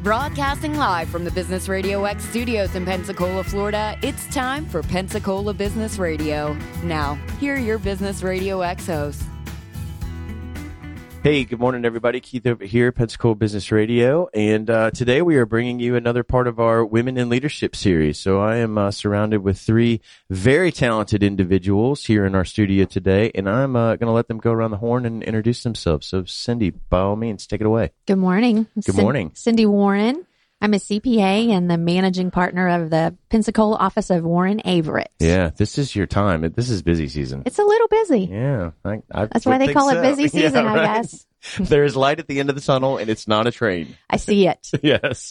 Broadcasting live from the Business Radio X studios in Pensacola, Florida, it's time for Pensacola Business Radio. Now, here are your Business Radio X hosts. Hey, good morning, everybody. Keith over here, Pensacola Business Radio. And today we are bringing you another part of our Women in Leadership series. So I am surrounded with three very talented individuals here in our studio today. And I'm going to let them go around the horn and introduce themselves. So Cindy, by all means, take it away. Good morning. Good morning. Cindy Warren. I'm a CPA and the managing partner of the Pensacola office of Warren Averett. Yeah, this is your time. This is busy season. It's a little busy. Yeah. That's why they call it busy season, yeah, I guess. There is light at the end of the tunnel, and it's not a train. I see it. Yes.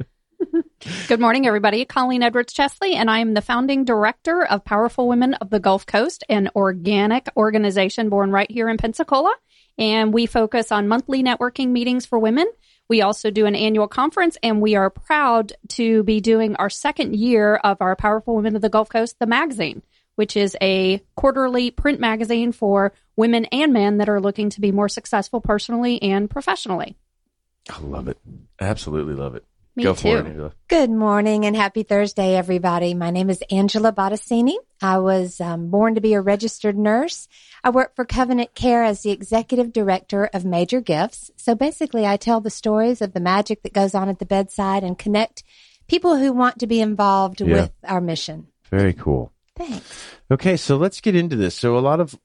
Good morning, everybody. Colleen Edwards-Chesley, and I am the founding director of Powerful Women of the Gulf Coast, an organic organization born right here in Pensacola. And we focus on monthly networking meetings for women. We also do an annual conference, and we are proud to be doing our second year of our Powerful Women of the Gulf Coast, the magazine, which is a quarterly print magazine for women and men that are looking to be more successful personally and professionally. I love it. Absolutely love it. Me Go too. for it, Angela. Good morning and happy Thursday, everybody. My name is Angela Bottesini. I was born to be a registered nurse. I work for Covenant Care as the executive director of Major Gifts. So basically, I tell the stories of the magic that goes on at the bedside and connect people who want to be involved with our mission. Very cool. Thanks. Okay, so let's get into this. So a lot of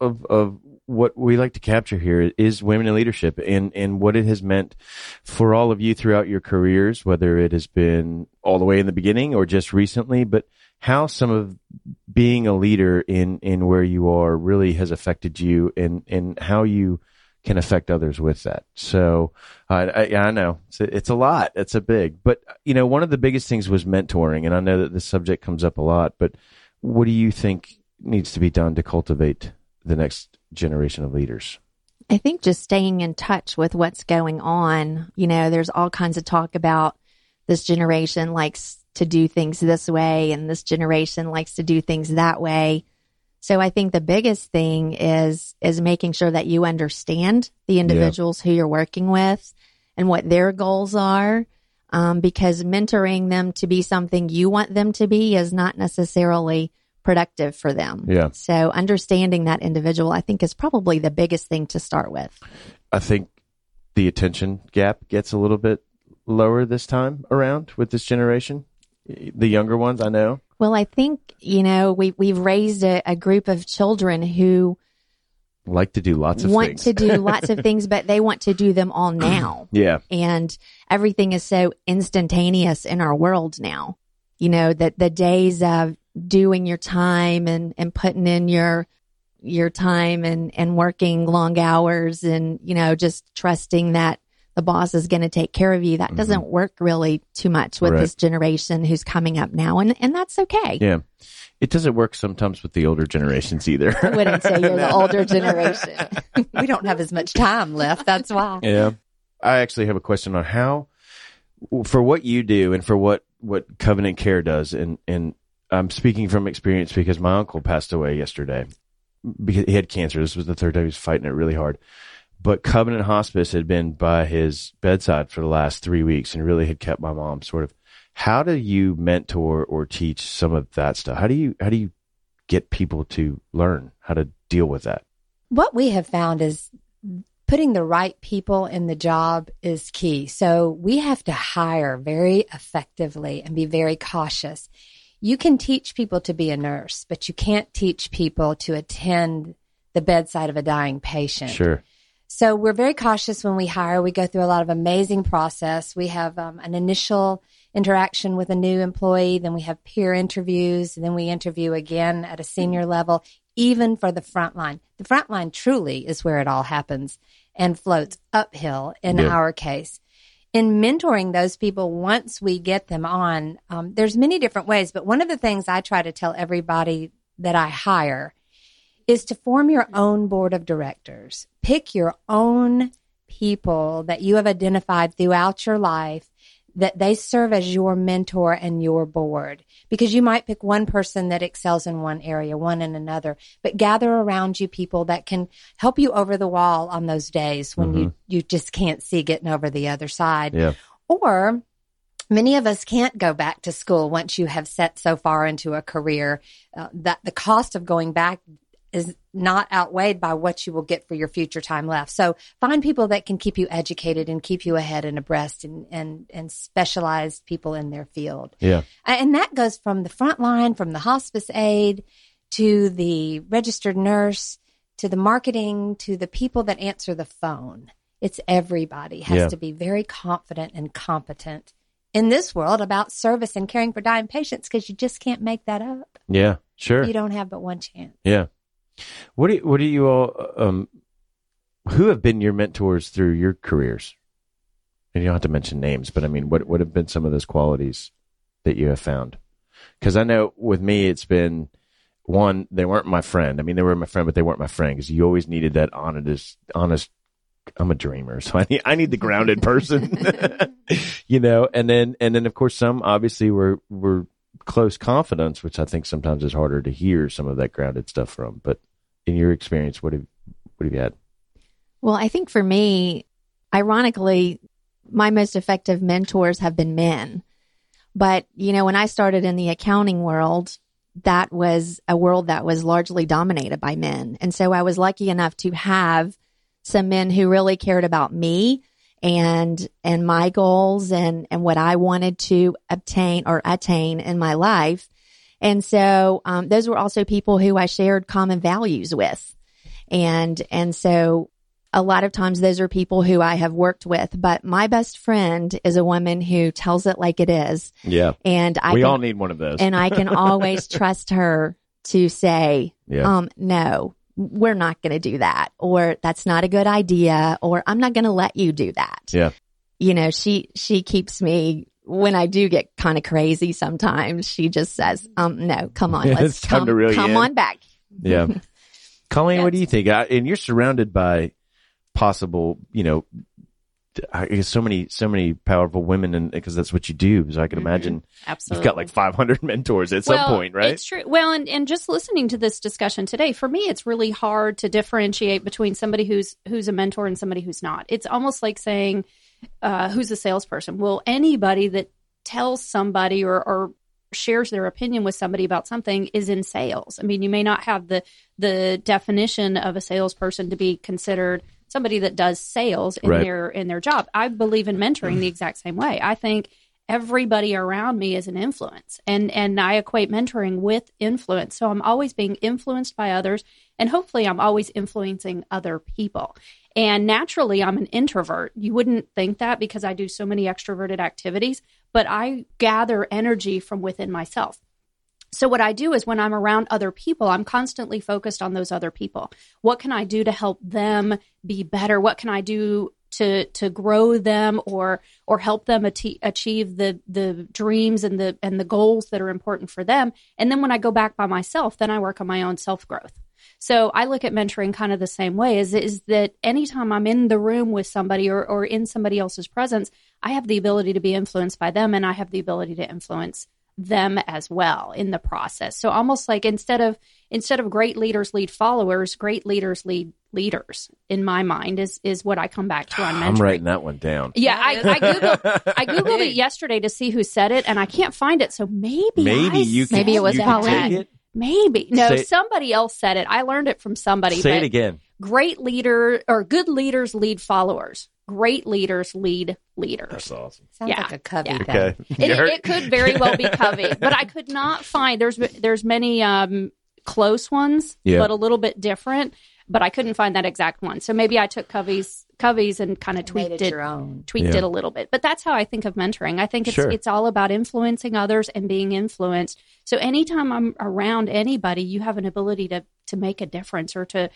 what we like to capture here is women in leadership and what it has meant for all of you throughout your careers, whether it has been all the way in the beginning or just recently, but how some of being a leader in where you are really has affected you and how you can affect others with that. So I know it's a lot. It's a big, but one of the biggest things was mentoring. And I know that this subject comes up a lot, but what do you think needs to be done to cultivate the next generation of leaders? I think just staying in touch with what's going on. There's all kinds of talk about this generation likes to do things this way and this generation likes to do things that way. So I think the biggest thing is making sure that you understand the individuals who you're working with and what their goals are. Because mentoring them to be something you want them to be is not necessarily productive for them. Yeah. So understanding that individual, I think, is probably the biggest thing to start with. I think the attention gap gets a little bit lower this time around with this generation. The younger ones, I know. Well, I think, we've raised a group of children who like to do lots of things. To do lots of things, but they want to do them all now. Yeah. And everything is so instantaneous in our world now. That the days of doing your time and putting in your time and working long hours and, just trusting that the boss is going to take care of you, that doesn't work really too much with this generation who's coming up now. And that's okay. Yeah. It doesn't work sometimes with the older generations either. I wouldn't say you're the older generation. We don't have as much time left. That's why. Yeah. I actually have a question on how, for what you do and for what Covenant Care does, and I'm speaking from experience because my uncle passed away yesterday because he had cancer. This was the third time he was fighting it really hard. But Covenant Hospice had been by his bedside for the last 3 weeks and really had kept my mom sort of. How do you mentor or teach some of that stuff? How do you get people to learn how to deal with that? What we have found is putting the right people in the job is key. So we have to hire very effectively and be very cautious. You can teach people to be a nurse, but you can't teach people to attend the bedside of a dying patient. Sure. So we're very cautious when we hire. We go through a lot of amazing process. We have an initial interaction with a new employee, then we have peer interviews, and then we interview again at a senior level, even for the front line. The front line truly is where it all happens and floats uphill in our case. In mentoring those people, once we get them on, there's many different ways, but one of the things I try to tell everybody that I hire is to form your own board of directors. Pick your own people that you have identified throughout your life that they serve as your mentor and your board. Because you might pick one person that excels in one area, one in another, but gather around you people that can help you over the wall on those days when you just can't see getting over the other side. Yeah. Or Many of us can't go back to school once you have set so far into a career that the cost of going back is not outweighed by what you will get for your future time left. So find people that can keep you educated and keep you ahead and abreast and specialized people in their field. Yeah. And that goes from the front line, from the hospice aide to the registered nurse, to the marketing, to the people that answer the phone. It's everybody has to be very confident and competent in this world about service and caring for dying patients, because you just can't make that up. Yeah, sure. You don't have but one chance. Yeah. What do you all, who have been your mentors through your careers? And you don't have to mention names, but I mean, what have been some of those qualities that you have found? Because I know with me, it's been, one, they weren't my friend. I mean, they were my friend, but they weren't my friend, because you always needed that honest, I'm a dreamer, so I need the grounded person, you know, and then of course some obviously were close confidants, which I think sometimes is harder to hear some of that grounded stuff from. But in your experience, what have you had? Well, I think for me, ironically, my most effective mentors have been men. But, you know, when I started in the accounting world, that was a world that was largely dominated by men. And so I was lucky enough to have some men who really cared about me and my goals and what I wanted to obtain or attain in my life. And so, those were also people who I shared common values with. And so a lot of times those are people who I have worked with, but my best friend is a woman who tells it like it is. Yeah. And we all need one of those. And I can always trust her to say, no, we're not going to do that, or that's not a good idea, or I'm not going to let you do that. Yeah. You know, she keeps me, when I do get kind of crazy sometimes, she just says, no, come on, let's come on back. Yeah. Colleen, what do you think? And you're surrounded by possible, you know, I guess so many powerful women, and because that's what you do. So I can imagine Absolutely. You've got like 500 mentors at some point, right? It's true. Well, and just listening to this discussion today, for me, it's really hard to differentiate between somebody who's a mentor and somebody who's not. It's almost like saying, who's a salesperson? Well, anybody that tells somebody or shares their opinion with somebody about something is in sales. I mean, you may not have the definition of a salesperson to be considered somebody that does sales in their job. I believe in mentoring the exact same way. I think everybody around me is an influence, and I equate mentoring with influence. So I'm always being influenced by others, and hopefully I'm always influencing other people. And naturally, I'm an introvert. You wouldn't think that because I do so many extroverted activities, but I gather energy from within myself. So what I do is when I'm around other people, I'm constantly focused on those other people. What can I do to help them be better? What can I do to grow them or help them achieve the dreams and the goals that are important for them? And then when I go back by myself, then I work on my own self-growth. So I look at mentoring kind of the same way, is that anytime I'm in the room with somebody or in somebody else's presence, I have the ability to be influenced by them, and I have the ability to influence them as well in the process. So almost like instead of great leaders lead followers, great leaders lead leaders, in my mind, is what I come back to on mentoring. I'm writing that one down. Yeah, I Googled it yesterday to see who said it, and I can't find it. So maybe it was Colleen. Maybe. No, somebody else said it. I learned it from somebody. Say it again. Great leader or good leaders lead followers. Great leaders lead leaders. That's awesome. Sounds like a Covey thing. Okay. It could very well be Covey, but I could not find. There's many close ones, but a little bit different. But I couldn't find that exact one. So maybe I took Covey's and kind of tweaked it a little bit. But that's how I think of mentoring. I think it's all about influencing others and being influenced. So anytime I'm around anybody, you have an ability to make a difference or to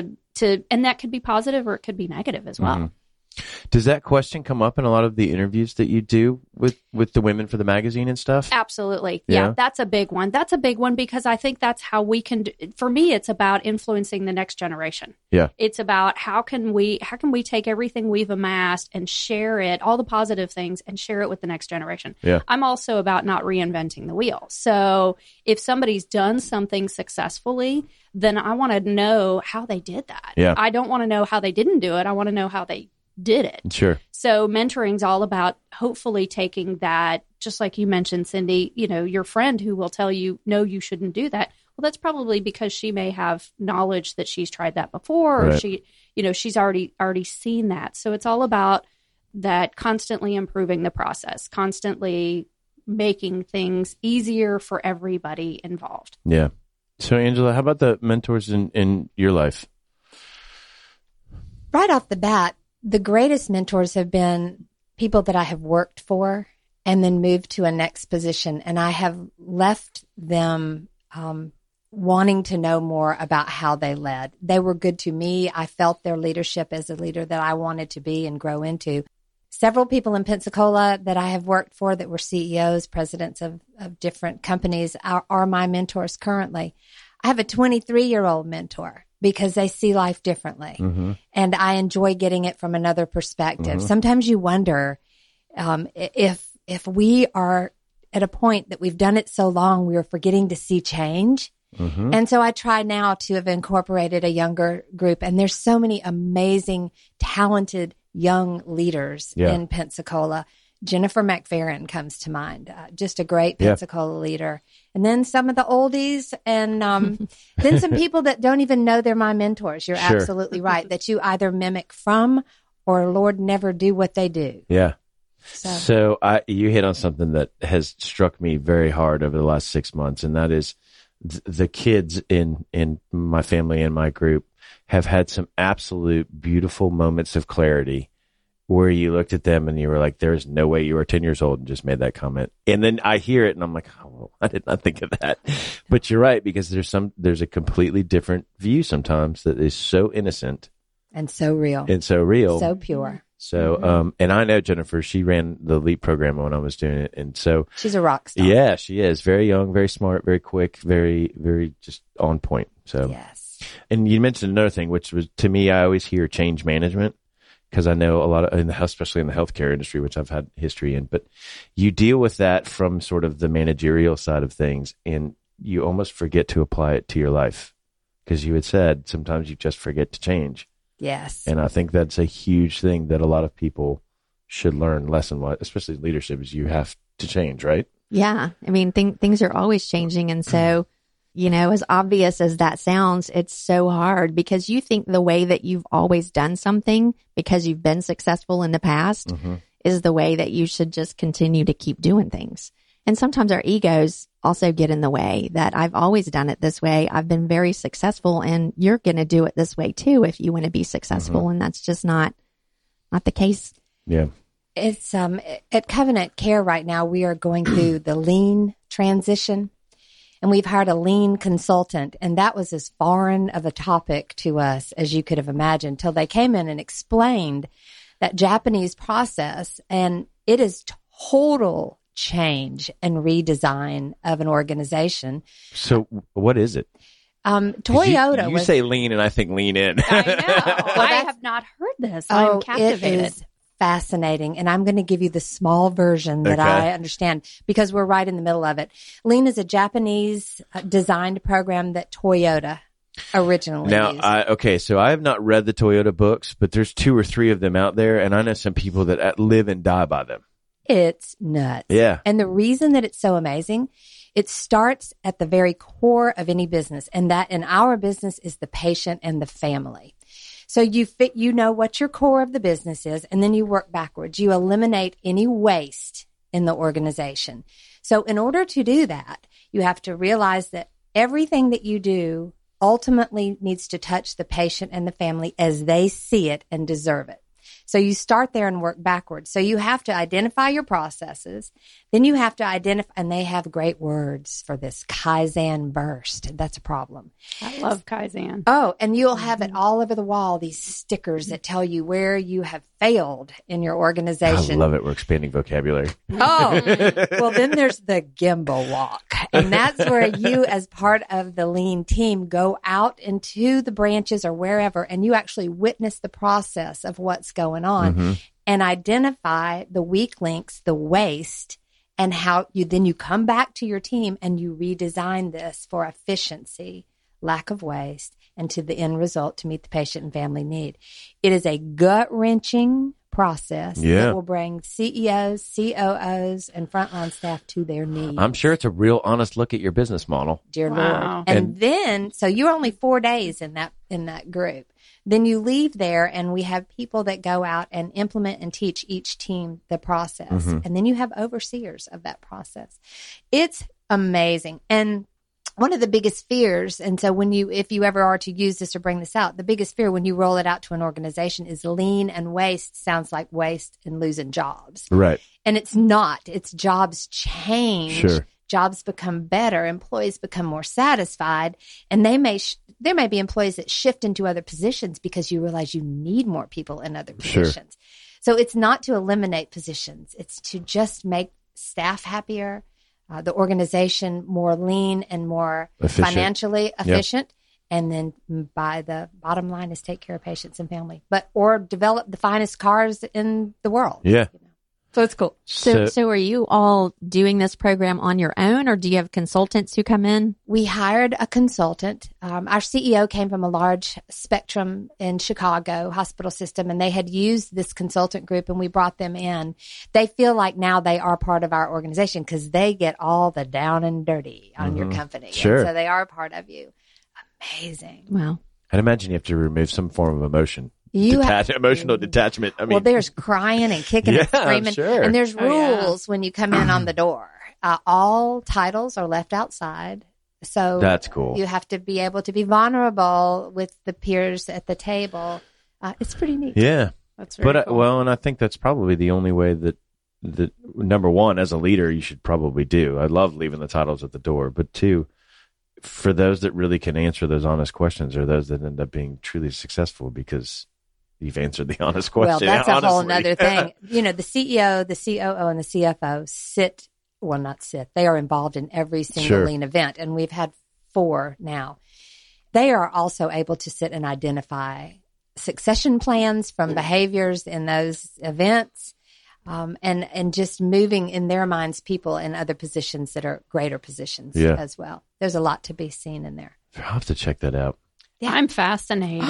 and that could be positive or it could be negative as well. Mm-hmm. Does that question come up in a lot of the interviews that you do with the women for the magazine and stuff? Absolutely. Yeah, that's a big one. That's a big one because I think that's how we can for me, it's about influencing the next generation. Yeah. It's about how can we take everything we've amassed and share it, all the positive things, and share it with the next generation. Yeah. I'm also about not reinventing the wheel. So if somebody's done something successfully, then I want to know how they did that. Yeah. I don't want to know how they didn't do it. I want to know how they did it. Sure. So mentoring's all about hopefully taking that, just like you mentioned, Cindy, your friend who will tell you, no, you shouldn't do that. Well, that's probably because she may have knowledge that she's tried that before, or she's already seen that. So it's all about that constantly improving the process, constantly making things easier for everybody involved. Yeah. So Angela, how about the mentors in your life? Right off the bat, the greatest mentors have been people that I have worked for and then moved to a next position. And I have left them wanting to know more about how they led. They were good to me. I felt their leadership as a leader that I wanted to be and grow into. Several people in Pensacola that I have worked for that were CEOs, presidents of different companies are my mentors currently. I have a 23-year-old mentor because they see life differently. Mm-hmm. And I enjoy getting it from another perspective. Mm-hmm. Sometimes you wonder if we are at a point that we've done it so long, we are forgetting to see change. Mm-hmm. And so I try now to have incorporated a younger group. And there's so many amazing, talented young leaders in Pensacola. Jennifer McFerrin comes to mind, just a great Pensacola leader. And then some of the oldies and then some people that don't even know they're my mentors. You're absolutely right, that you either mimic from or, Lord, never do what they do. Yeah. So you hit on something that has struck me very hard over the last 6 months, and that is the kids in my family and my group have had some absolute beautiful moments of clarity where you looked at them and you were like, there's no way you were 10 years old and just made that comment. And then I hear it and I'm like, oh, well, I did not think of that. But you're right, because there's a completely different view sometimes that is so innocent. And so real. So pure. So, and I know Jennifer, she ran the LEAP program when I was doing it. And so she's a rock star. Yeah, she is very young, very smart, very quick, very, very just on point. So, yes. And you mentioned another thing, which was, to me, I always hear change management, because I know a lot of, especially in the healthcare industry, which I've had history in, but you deal with that from sort of the managerial side of things, and you almost forget to apply it to your life, because you had said sometimes you just forget to change. Yes. And I think that's a huge thing that a lot of people should learn, lesson-wise, especially leadership, is you have to change, right? Yeah. I mean, things are always changing. And so, as obvious as that sounds, it's so hard, because you think the way that you've always done something because you've been successful in the past is the way that you should just continue to keep doing things. And sometimes our egos also get in the way, that I've always done it this way. I've been very successful, and you're going to do it this way too if you want to be successful. And that's just not the case. Yeah. It's at Covenant Care right now, we are going through the lean transition, and we've hired a lean consultant, and that was as foreign of a topic to us as you could have imagined, till they came in and explained that Japanese process, and it is total change and redesign of an organization. So what is it? Toyota. You say lean and I think lean in. I know. I have not heard this. I'm captivated. It is fascinating. And I'm going to give you the small version that I understand, because we're right in the middle of it. Lean is a Japanese designed program that Toyota originally used. So I have not read the Toyota books, but there's 2 or 3 of them out there, and I know some people that live and die by them. It's nuts. Yeah. And the reason that it's so amazing, it starts at the very core of any business, and that in our business is the patient and the family. So you know what your core of the business is, and then you work backwards. You eliminate any waste in the organization. So in order to do that, you have to realize that everything that you do ultimately needs to touch the patient and the family as they see it and deserve it. So you start there and work backwards. So you have to identify your processes. Then you have to identify, and they have great words for this, Kaizen burst. That's a problem. I love Kaizen. Oh, and you'll have it all over the wall, these stickers that tell you where you have failed in your organization. I love it. We're expanding vocabulary. Oh, well, then there's the gimbal walk. And that's where you, as part of the lean team, go out into the branches or wherever, and you actually witness the process of what's going on and identify the weak links, the waste, and how you come back to your team and you redesign this for efficiency, lack of waste, and to the end result to meet the patient and family need. It is a gut-wrenching process that will bring CEOs, COOs, and frontline staff to their knees. I'm sure it's a real honest look at your business model. Dear Lord. And then, so you're only 4 days in that group. Then you leave there and we have people that go out and implement and teach each team the process. Mm-hmm. And then you have overseers of that process. It's amazing. And one of the biggest fears, and so if you ever are to use this or bring this out, the biggest fear when you roll it out to an organization is lean and waste sounds like waste and losing jobs. Right. And it's not. It's jobs change. Sure. Jobs become better. Employees become more satisfied. And there may be employees that shift into other positions because you realize you need more people in other positions. So it's not to eliminate positions. It's to just make staff happier, the organization more lean and more financially efficient. And then by the bottom line is take care of patients and family, or develop the finest cars in the world. Yeah. So it's cool. So are you all doing this program on your own, or do you have consultants who come in? We hired a consultant. Our CEO came from a large Spectrum in Chicago hospital system, and they had used this consultant group, and we brought them in. They feel like now they are part of our organization because they get all the down and dirty on your company. Sure. And so they are part of you. Amazing. Wow. I'd imagine you have to remove some form of emotion. Emotional detachment. I mean, well, there's crying and kicking and screaming. Sure. And there's rules when you come in on the door. All titles are left outside. So that's cool. You have to be able to be vulnerable with the peers at the table. It's pretty neat. Yeah. That's very cool. And I think that's probably the only way that number one, as a leader, you should probably do. I love leaving the titles at the door, but two, for those that really can answer those honest questions are those that end up being truly successful because you've answered the honest question. Well, that's a honestly. whole nother thing. The CEO, the COO, and the CFO they are involved in every single lean event. And we've had 4 now. They are also able to sit and identify succession plans from behaviors in those events. And just moving in their minds people in other positions that are greater positions as well. There's a lot to be seen in there. I'll have to check that out. Yeah. I'm fascinated.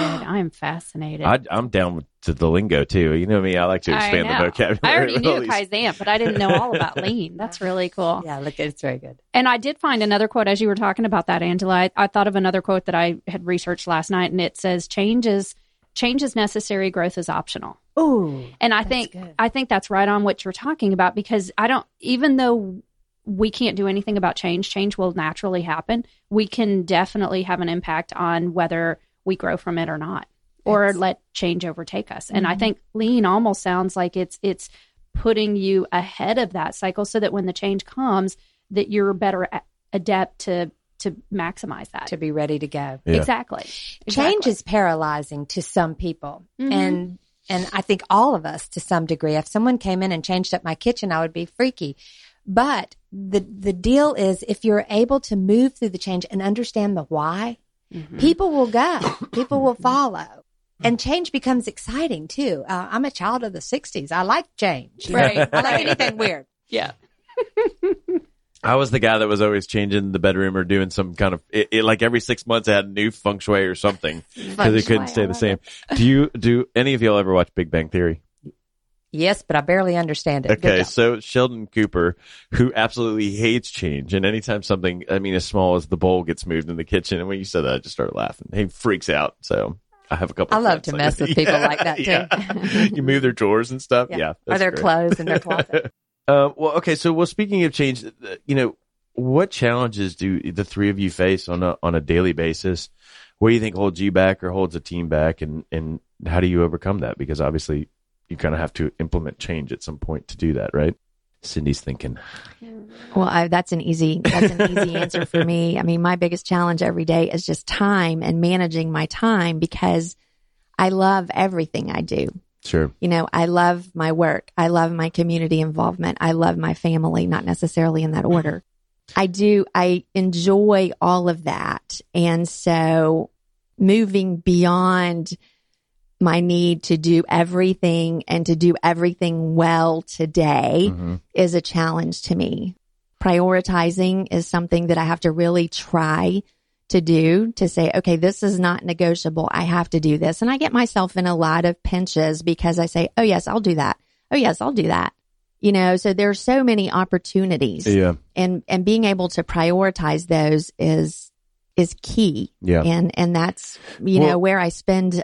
I'm down to the lingo too. You know me, I like to expand the vocabulary. I already knew Kaizen, but I didn't know all about lean. That's really cool. Yeah, look, it's very good. And I did find another quote as you were talking about that, Angela. I thought of another quote that I had researched last night, and it says, change is necessary, growth is optional. Ooh. And I think that's right on what you're talking about, because even though we can't do anything about change will naturally happen. We can definitely have an impact on whether we grow from it or not, or let change overtake us. Mm-hmm. And I think lean almost sounds like it's putting you ahead of that cycle so that when the change comes, that you're better adept to maximize that. To be ready to go. Yeah. Exactly. Change is paralyzing to some people. Mm-hmm. And I think all of us to some degree. If someone came in and changed up my kitchen, I would be freaky. But the deal is, if you're able to move through the change and understand the why, people will go. People will follow. And change becomes exciting too. I'm a child of the 60s. I like change. Right. I like anything weird. Yeah. I was the guy that was always changing the bedroom or doing some kind of like every 6 months I had a new feng shui or something because it couldn't stay the same. Do any of y'all ever watch Big Bang Theory? Yes, but I barely understand it. Okay, so Sheldon Cooper, who absolutely hates change, and anytime something, as small as the bowl gets moved in the kitchen, and when you said that, I just started laughing. He freaks out, so I have a couple. I love to mess with people like that too. Yeah. You move their drawers and stuff. Yeah, or their clothes in their closet. Speaking of change, what challenges do the three of you face on a daily basis? What do you think holds you back or holds a team back, and how do you overcome that? Because obviously, you kind of have to implement change at some point to do that, right? Cindy's thinking. Well, that's an easy answer for me. My biggest challenge every day is just time and managing my time, because I love everything I do. Sure. I love my work. I love my community involvement. I love my family, not necessarily in that order. I enjoy all of that. And so moving beyond my need to do everything and to do everything well today is a challenge to me. Prioritizing is something that I have to really try to do to say, okay, this is not negotiable. I have to do this. And I get myself in a lot of pinches because I say, oh yes, I'll do that. Oh yes, I'll do that. You know, so there's so many opportunities. Yeah. And being able to prioritize those is key. Yeah. And that's, you know, where I spend,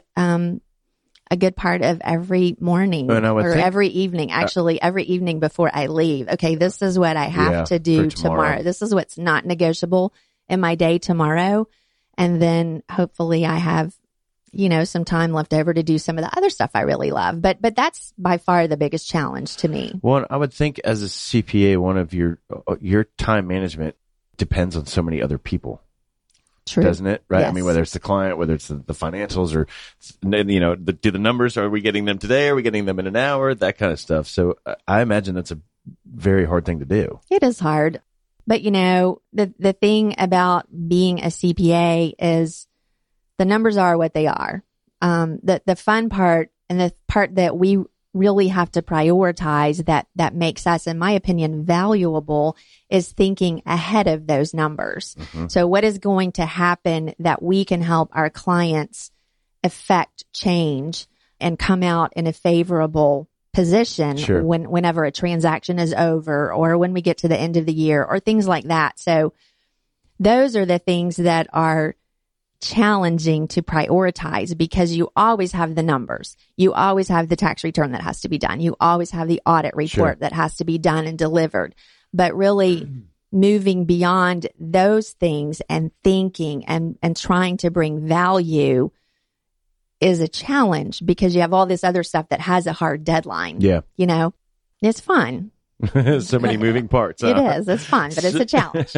a good part of every morning or every evening, actually every evening before I leave. Okay, this is what I have to do tomorrow. This is what's not negotiable in my day tomorrow. And then hopefully I have, you know, some time left over to do some of the other stuff I really love. But that's by far the biggest challenge to me. Well, I would think as a CPA, one of your time management depends on so many other people. True. Doesn't it? Right. Yes. I mean, whether it's the client, whether it's the financials or, you know, do the numbers, are we getting them today? Are we getting them in an hour? That kind of stuff. So I imagine that's a very hard thing to do. It is hard. But, you know, the thing about being a CPA is the numbers are what they are. The fun part and the part that we really have to prioritize that makes us, in my opinion, valuable is thinking ahead of those numbers. Mm-hmm. So what is going to happen that we can help our clients affect change and come out in a favorable position whenever a transaction is over or when we get to the end of the year or things like that. So those are the things that are challenging to prioritize because you always have the numbers. You always have the tax return that has to be done. You always have the audit report that has to be done and delivered. But really moving beyond those things and thinking and trying to bring value is a challenge because you have all this other stuff that has a hard deadline. Yeah. You know, it's fun. So many moving parts. It is. It's fun, but it's a challenge.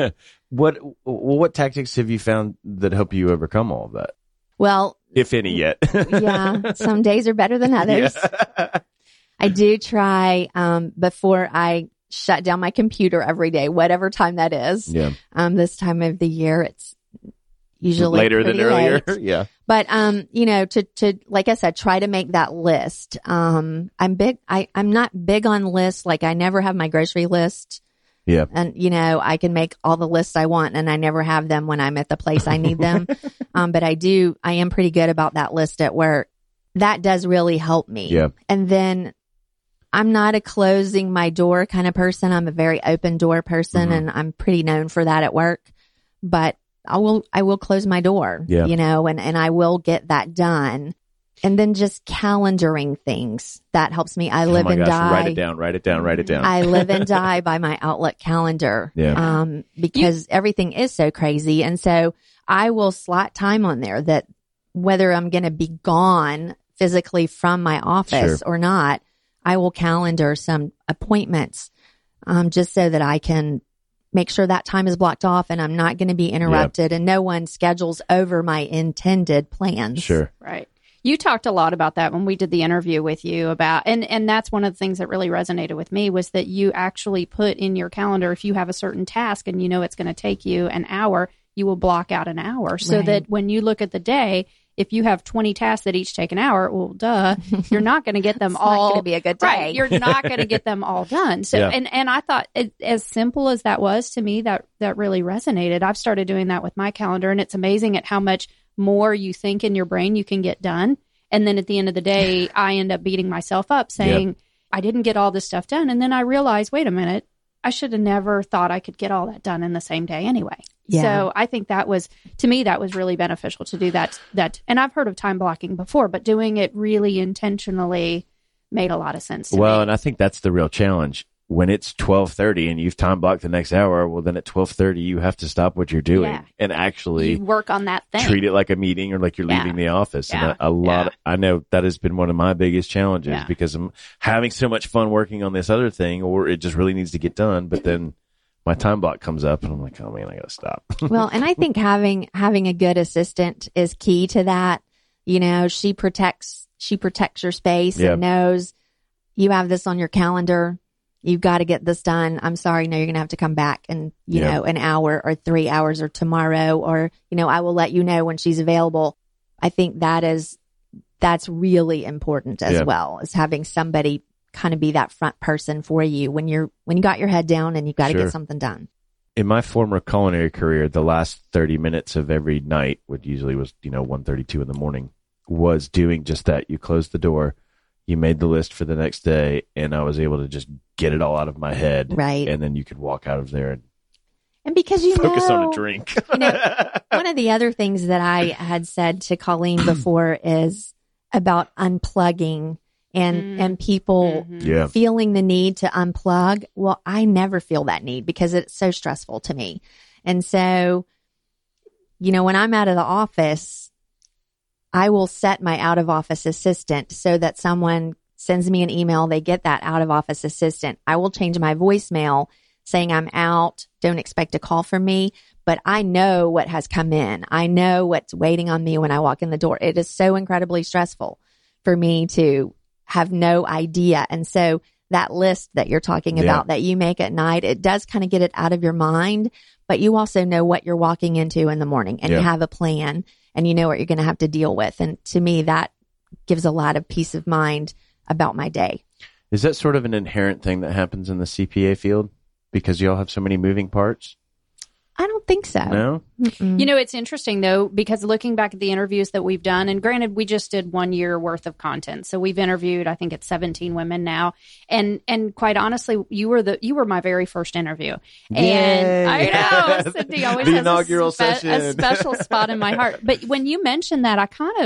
What tactics have you found that help you overcome all of that? Well, if any yet. Yeah, some days are better than others. Yeah. I do try before I shut down my computer every day, whatever time that is. Yeah. This time of the year, it's usually later than earlier. Yeah. But you know, to like I said, try to make that list. I'm not big on lists. Like I never have my grocery list. Yeah. And you know, I can make all the lists I want and I never have them when I'm at the place I need them. But I am pretty good about that list at work. That does really help me. Yeah. And then I'm not a closing my door kind of person. I'm a very open door person and I'm pretty known for that at work. But I will close my door, you know, and I will get that done. And then just calendaring things that helps me. I live and die. Write it down. I live and die by my Outlook calendar. Yeah. Because everything is so crazy. And so I will slot time on there that whether I'm going to be gone physically from my office or not, I will calendar some appointments, just so that I can make sure that time is blocked off and I'm not going to be interrupted and no one schedules over my intended plans. Sure. Right. You talked a lot about that when we did the interview with you about, and that's one of the things that really resonated with me was that you actually put in your calendar, if you have a certain task and you know it's going to take you an hour, you will block out an hour so that when you look at the day, if you have 20 tasks that each take an hour, well, duh, you're not going to get them all. It's not going to be a good day. Right, you're not going to get them all done. So, and I thought as simple as that was to me, that really resonated. I've started doing that with my calendar, and it's amazing at how much more you think in your brain you can get done. And then at the end of the day, I end up beating myself up saying, I didn't get all this stuff done. And then I realized, wait a minute, I should have never thought I could get all that done in the same day anyway. Yeah. So I think that was really beneficial to do that. And I've heard of time blocking before, but doing it really intentionally made a lot of sense to me. Well, and I think that's the real challenge. When it's 12:30 and you've time blocked the next hour, well, then at 12:30 you have to stop what you're doing and actually you work on that thing. Treat it like a meeting or like you're leaving the office. And I know that has been one of my biggest challenges because I'm having so much fun working on this other thing, or it just really needs to get done. But then my time block comes up and I'm like, oh man, I gotta stop. Well, and I think having a good assistant is key to that. You know, she protects your space and knows you have this on your calendar. You've got to get this done. I'm sorry. No, you're going to have to come back in, you know, an hour or 3 hours or tomorrow, or, you know, I will let you know when she's available. I think that's really important as well, as having somebody kind of be that front person for you when you got your head down and you got to get something done. In my former culinary career, the last 30 minutes of every night, which usually was, 1:32 in the morning, was doing just that. You closed the door, you made the list for the next day, and I was able to just get it all out of my head. Right. And then you could walk out of there And because focus on a drink. One of the other things that I had said to Colleen before is about unplugging and people feeling the need to unplug. Well, I never feel that need because it's so stressful to me. And so, when I'm out of the office, I will set my out of office assistant so that someone sends me an email, they get that out of office assistant. I will change my voicemail saying I'm out, don't expect a call from me, but I know what has come in. I know what's waiting on me when I walk in the door. It is so incredibly stressful for me to have no idea. And so that list that you're talking about that you make at night, it does kind of get it out of your mind, but you also know what you're walking into in the morning and you have a plan and you know what you're going to have to deal with. And to me, that gives a lot of peace of mind about my day. Is that sort of an inherent thing that happens in the CPA field because you all have so many moving parts? I don't think so. No? Mm-mm. It's interesting though, because looking back at the interviews that we've done, and granted, we just did 1 year worth of content. So we've interviewed, I think it's 17 women now. And quite honestly, you were my very first interview. Yay. And I know, Cindy always The has inaugural session. a special spot in my heart. But when you mentioned that,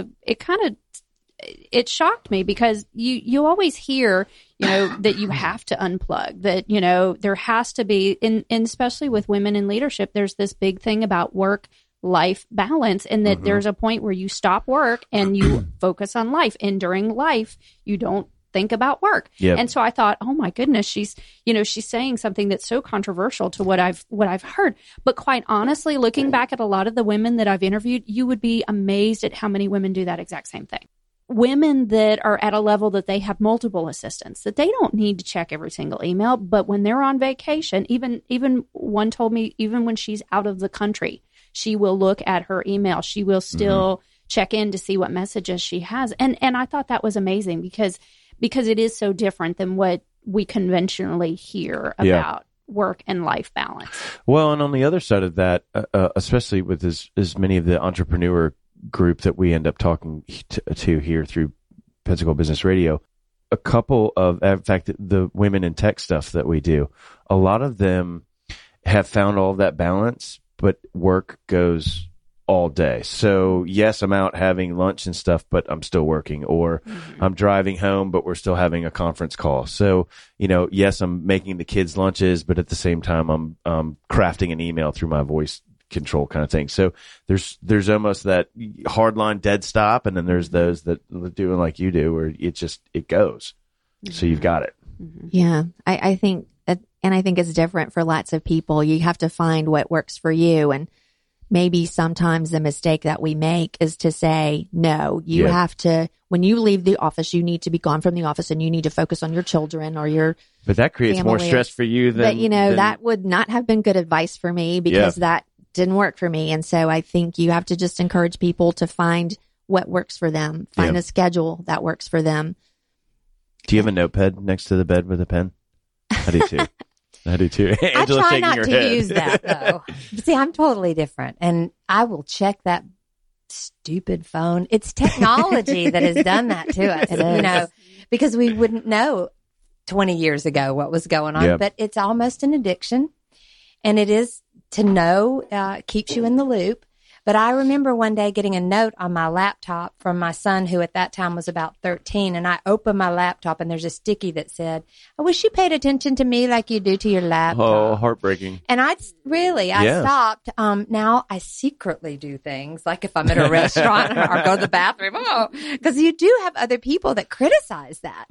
it shocked me because you always hear, that you have to unplug, that, there has to be, and especially with women in leadership, there's this big thing about work-life balance, and that there's a point where you stop work and you focus on life. And during life, you don't think about work. Yep. And so I thought, oh my goodness, she's saying something that's so controversial to what I've heard. But quite honestly, looking back at a lot of the women that I've interviewed, you would be amazed at how many women do that exact same thing. Women that are at a level that they have multiple assistants, that they don't need to check every single email, but when they're on vacation, even one told me, even when she's out of the country, she will look at her email. She will still check in to see what messages she has. And I thought that was amazing because it is so different than what we conventionally hear about work and life balance. Well, and on the other side of that, especially with as many of the entrepreneur group that we end up talking to here through Pensacola Business Radio, a couple of, in fact, the women in tech stuff that we do, a lot of them have found all of that balance, but work goes all day. So yes, I'm out having lunch and stuff, but I'm still working, or I'm driving home, but we're still having a conference call. So, yes, I'm making the kids lunches, but at the same time, I'm crafting an email through my voice control kind of thing. So there's almost that hardline dead stop, and then there's those that doing like you do, where it goes. So you've got it. Yeah, I think that, and I think it's different for lots of people. You have to find what works for you, and maybe sometimes the mistake that we make is to say, no, you have to, when you leave the office, you need to be gone from the office and you need to focus on your children or your But that creates family. More stress for you than... But, that would not have been good advice for me because that didn't work for me. And so I think you have to just encourage people to find what works for them, find a schedule that works for them. Do you have a notepad next to the bed with a pen? I do too. I do too. I try not to head. use that though. See, I'm totally different, and I will check that stupid phone. It's technology that has done that to us, because we wouldn't know 20 years ago what was going on. But it's almost an addiction, and it is to know, keeps you in the loop. But I remember one day getting a note on my laptop from my son, who at that time was about 13. And I opened my laptop and there's a sticky that said, I wish you paid attention to me like you do to your laptop. Oh, heartbreaking. And I stopped. Now I secretly do things like if I'm at a restaurant or go to the bathroom. Because you do have other people that criticize that,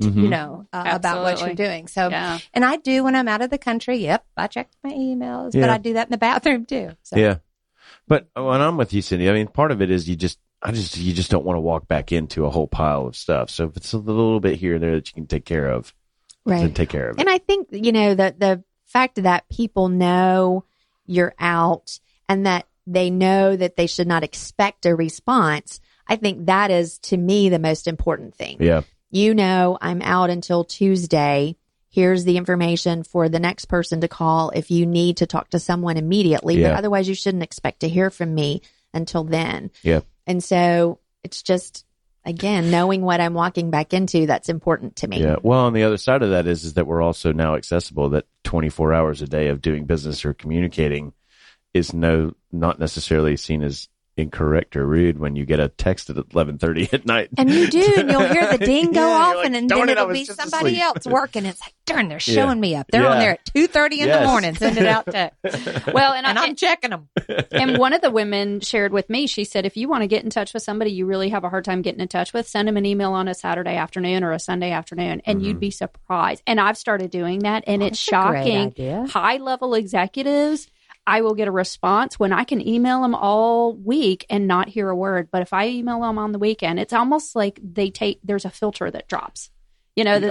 about what you're doing. So, and I do when I'm out of the country. Yep. I check my emails, but I do that in the bathroom too. So. Yeah. But when I'm with you, Cindy, I mean, part of it is you just don't want to walk back into a whole pile of stuff. So if it's a little bit here and there that you can take care of, then take care of it. And I think, the fact that people know you're out and that they know that they should not expect a response, I think that is, to me, the most important thing. Yeah. I'm out until Tuesday. here's the information for the next person to call if you need to talk to someone immediately. Yeah. But otherwise, you shouldn't expect to hear from me until then. Yeah. And so it's just, again, knowing what I'm walking back into, that's important to me. Yeah. Well, on the other side of that is that we're also now accessible, that 24 hours a day of doing business or communicating is not necessarily seen as incorrect or rude when you get a text at 11:30 at night. And you do, and you'll hear the ding go off, like, and then "Darn it, I it'll was be just somebody asleep." else working. It's like, darn, they're showing me up. They're on there at 2:30 in the morning. Send it out to. Well, And I'm checking them. And one of the women shared with me, she said, if you want to get in touch with somebody you really have a hard time getting in touch with, send them an email on a Saturday afternoon or a Sunday afternoon, and you'd be surprised. And I've started doing that, and it's That's a great shocking. idea. High-level executives, I will get a response when I can email them all week and not hear a word. But if I email them on the weekend, it's almost like there's a filter that drops. You know,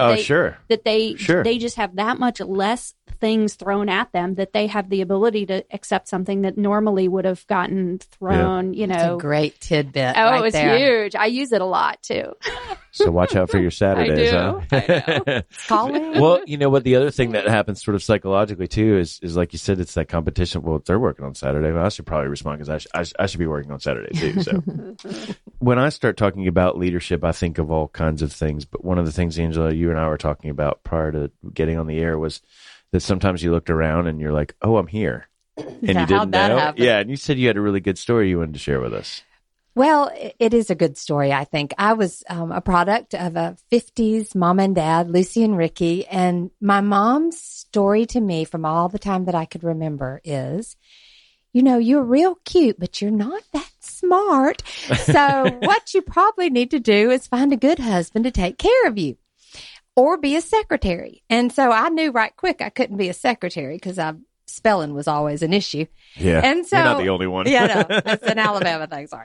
they just have that much less things thrown at them that they have the ability to accept something that normally would have gotten thrown, you know. It's a great tidbit. Oh, right it's there. huge. I use it a lot too. So watch out for your Saturdays. I know. Call in. Well, you know what? The other thing that happens sort of psychologically too is like you said, it's that competition. Well, if they're working on Saturday, well, I should probably respond because I should be working on Saturday too. So when I start talking about leadership, I think of all kinds of things. But one of the things, Angela, you and I were talking about prior to getting on the air was that sometimes you looked around and you're like, oh, I'm here. And you didn't how'd that know. happen? Yeah. And you said you had a really good story you wanted to share with us. Well, it is a good story, I think. I was a product of a 50s mom and dad, Lucy and Ricky. And my mom's story to me from all the time that I could remember is, you know, you're real cute, but you're not that smart. So what you probably need to do is find a good husband to take care of you or be a secretary. And so I knew right quick I couldn't be a secretary because spelling was always an issue. Yeah. And so, you're not the only one. Yeah, no, it's an Alabama thing. Sorry.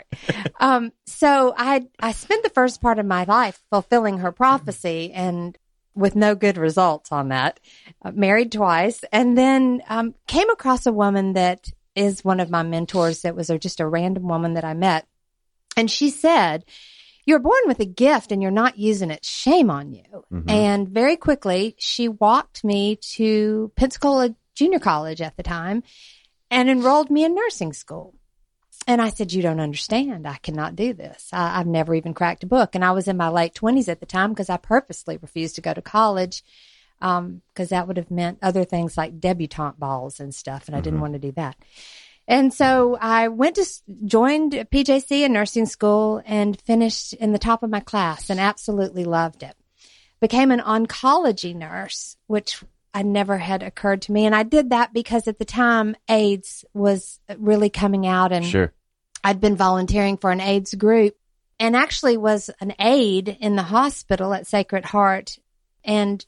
So I spent the first part of my life fulfilling her prophecy and with no good results on that. Married twice, and then came across a woman that is one of my mentors. That was just a random woman that I met. And she said, "You're born with a gift and you're not using it. Shame on you." Mm-hmm. And very quickly, she walked me to Pensacola Junior College at the time and enrolled me in nursing school. And I said, "You don't understand. I cannot do this. I've never even cracked a book." And I was in my late 20s at the time because I purposely refused to go to college because that would have meant other things like debutante balls and stuff. And I didn't want to do that. And so I joined PJC in nursing school and finished in the top of my class and absolutely loved it. Became an oncology nurse, which I never had occurred to me. And I did that because at the time AIDS was really coming out and Sure. I'd been volunteering for an AIDS group and actually was an aide in the hospital at Sacred Heart and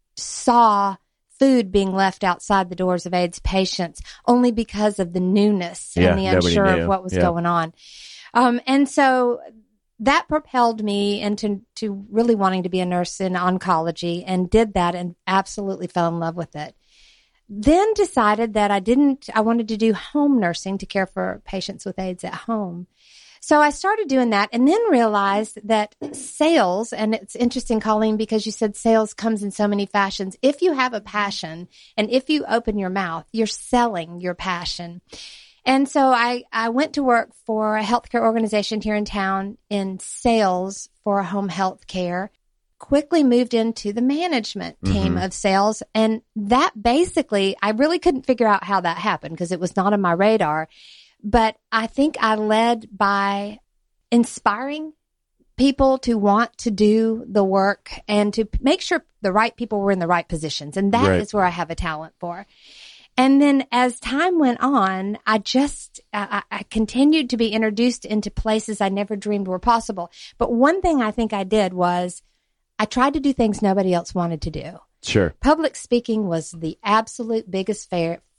saw food being left outside the doors of AIDS patients only because of the newness and the unsure of what was going on. And so that propelled me into really wanting to be a nurse in oncology and did that and absolutely fell in love with it. Then decided that I wanted to do home nursing to care for patients with AIDS at home. So I started doing that and then realized that sales, and it's interesting, Colleen, because you said sales comes in so many fashions. If you have a passion and if you open your mouth, you're selling your passion. And so I went to work for a healthcare organization here in town in sales for home health care, quickly moved into the management team of sales. And that basically, I really couldn't figure out how that happened because it was not on my radar. But I think I led by inspiring people to want to do the work and to make sure the right people were in the right positions. And that is where I have a talent for. And then as time went on, I continued to be introduced into places I never dreamed were possible. But one thing I think I did was I tried to do things nobody else wanted to do. Sure. Public speaking was the absolute biggest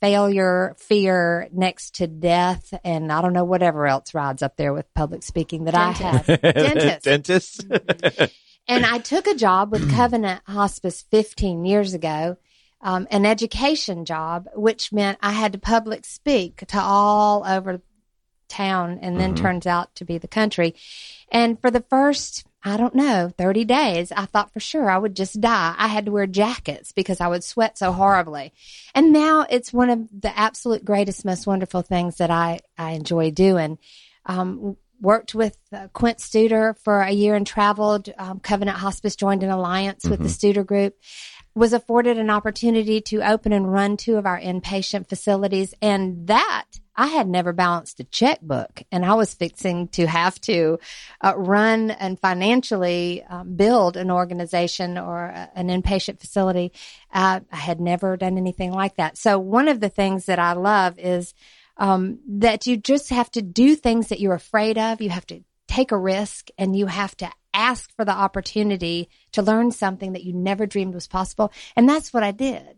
fear next to death. And I don't know whatever else rides up there with public speaking that I had. Dentist. And I took a job with Covenant Hospice 15 years ago. An education job, which meant I had to public speak to all over town and then turns out to be the country. And for the first, I don't know, 30 days, I thought for sure I would just die. I had to wear jackets because I would sweat so horribly. And now it's one of the absolute greatest, most wonderful things that I enjoy doing. Worked with Quint Studer for a year and traveled. Covenant Hospice joined an alliance with the Studer Group. Was afforded an opportunity to open and run 2 of our inpatient facilities. And that, I had never balanced a checkbook. And I was fixing to have to run and financially build an organization or an inpatient facility. I had never done anything like that. So one of the things that I love is that you just have to do things that you're afraid of. You have to take a risk, and you have to ask for the opportunity to learn something that you never dreamed was possible. And that's what I did.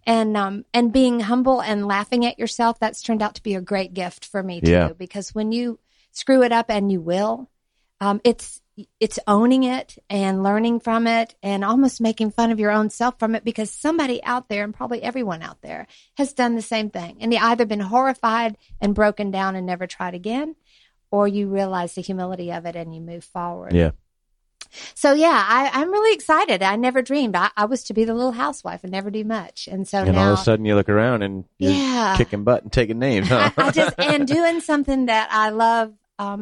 And being humble and laughing at yourself, that's turned out to be a great gift for me too, because when you screw it up, and you will, it's owning it and learning from it and almost making fun of your own self from it, because somebody out there, and probably everyone out there, has done the same thing. And you either been horrified and broken down and never tried again, or you realize the humility of it and you move forward. Yeah. So I'm really excited. I never dreamed I was to be the little housewife and never do much. And so and now, all of a sudden you look around and you're kicking butt and taking names. Huh? I just, and doing something that I love,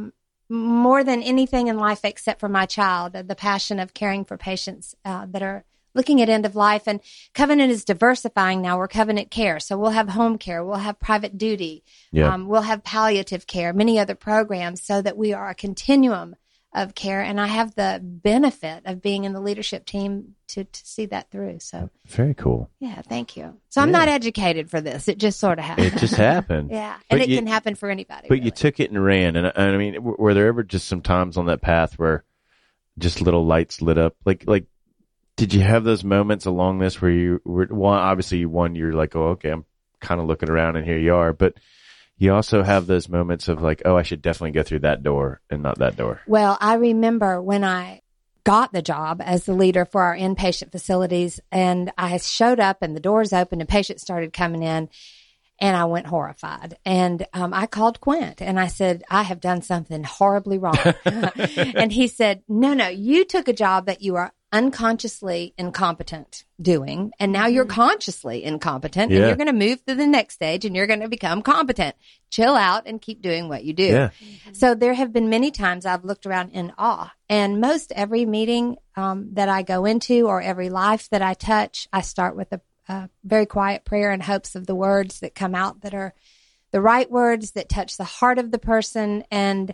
more than anything in life except for my child, the passion of caring for patients, that are looking at end of life. And Covenant is diversifying now. We're Covenant Care. So we'll have home care. We'll have private duty. Yeah. We'll have palliative care, many other programs, so that we are a continuum of care. And I have the benefit of being in the leadership team to see that through. So very cool. Yeah. Thank you. So I'm not educated for this. It just sort of happened. It just happened. Yeah. But And it can happen for anybody. But really. you took it and ran. And I mean, were there ever just some times on that path where just little lights lit up? Like, did you have those moments along this where you were, you're like, oh, okay, I'm kind of looking around and here you are. But you also have those moments of like, oh, I should definitely go through that door and not that door. Well, I remember when I got the job as the leader for our inpatient facilities, and I showed up and the doors opened and patients started coming in, and I went horrified. And I called Quint and I said, I have done something horribly wrong. And he said, no, you took a job that you are unconsciously incompetent doing, and now you're consciously incompetent, and you're going to move to the next stage and you're going to become competent. Chill out and keep doing what you do. Yeah. So there have been many times I've looked around in awe, and most every meeting that I go into, or every life that I touch, I start with a very quiet prayer in hopes of the words that come out that are the right words that touch the heart of the person. And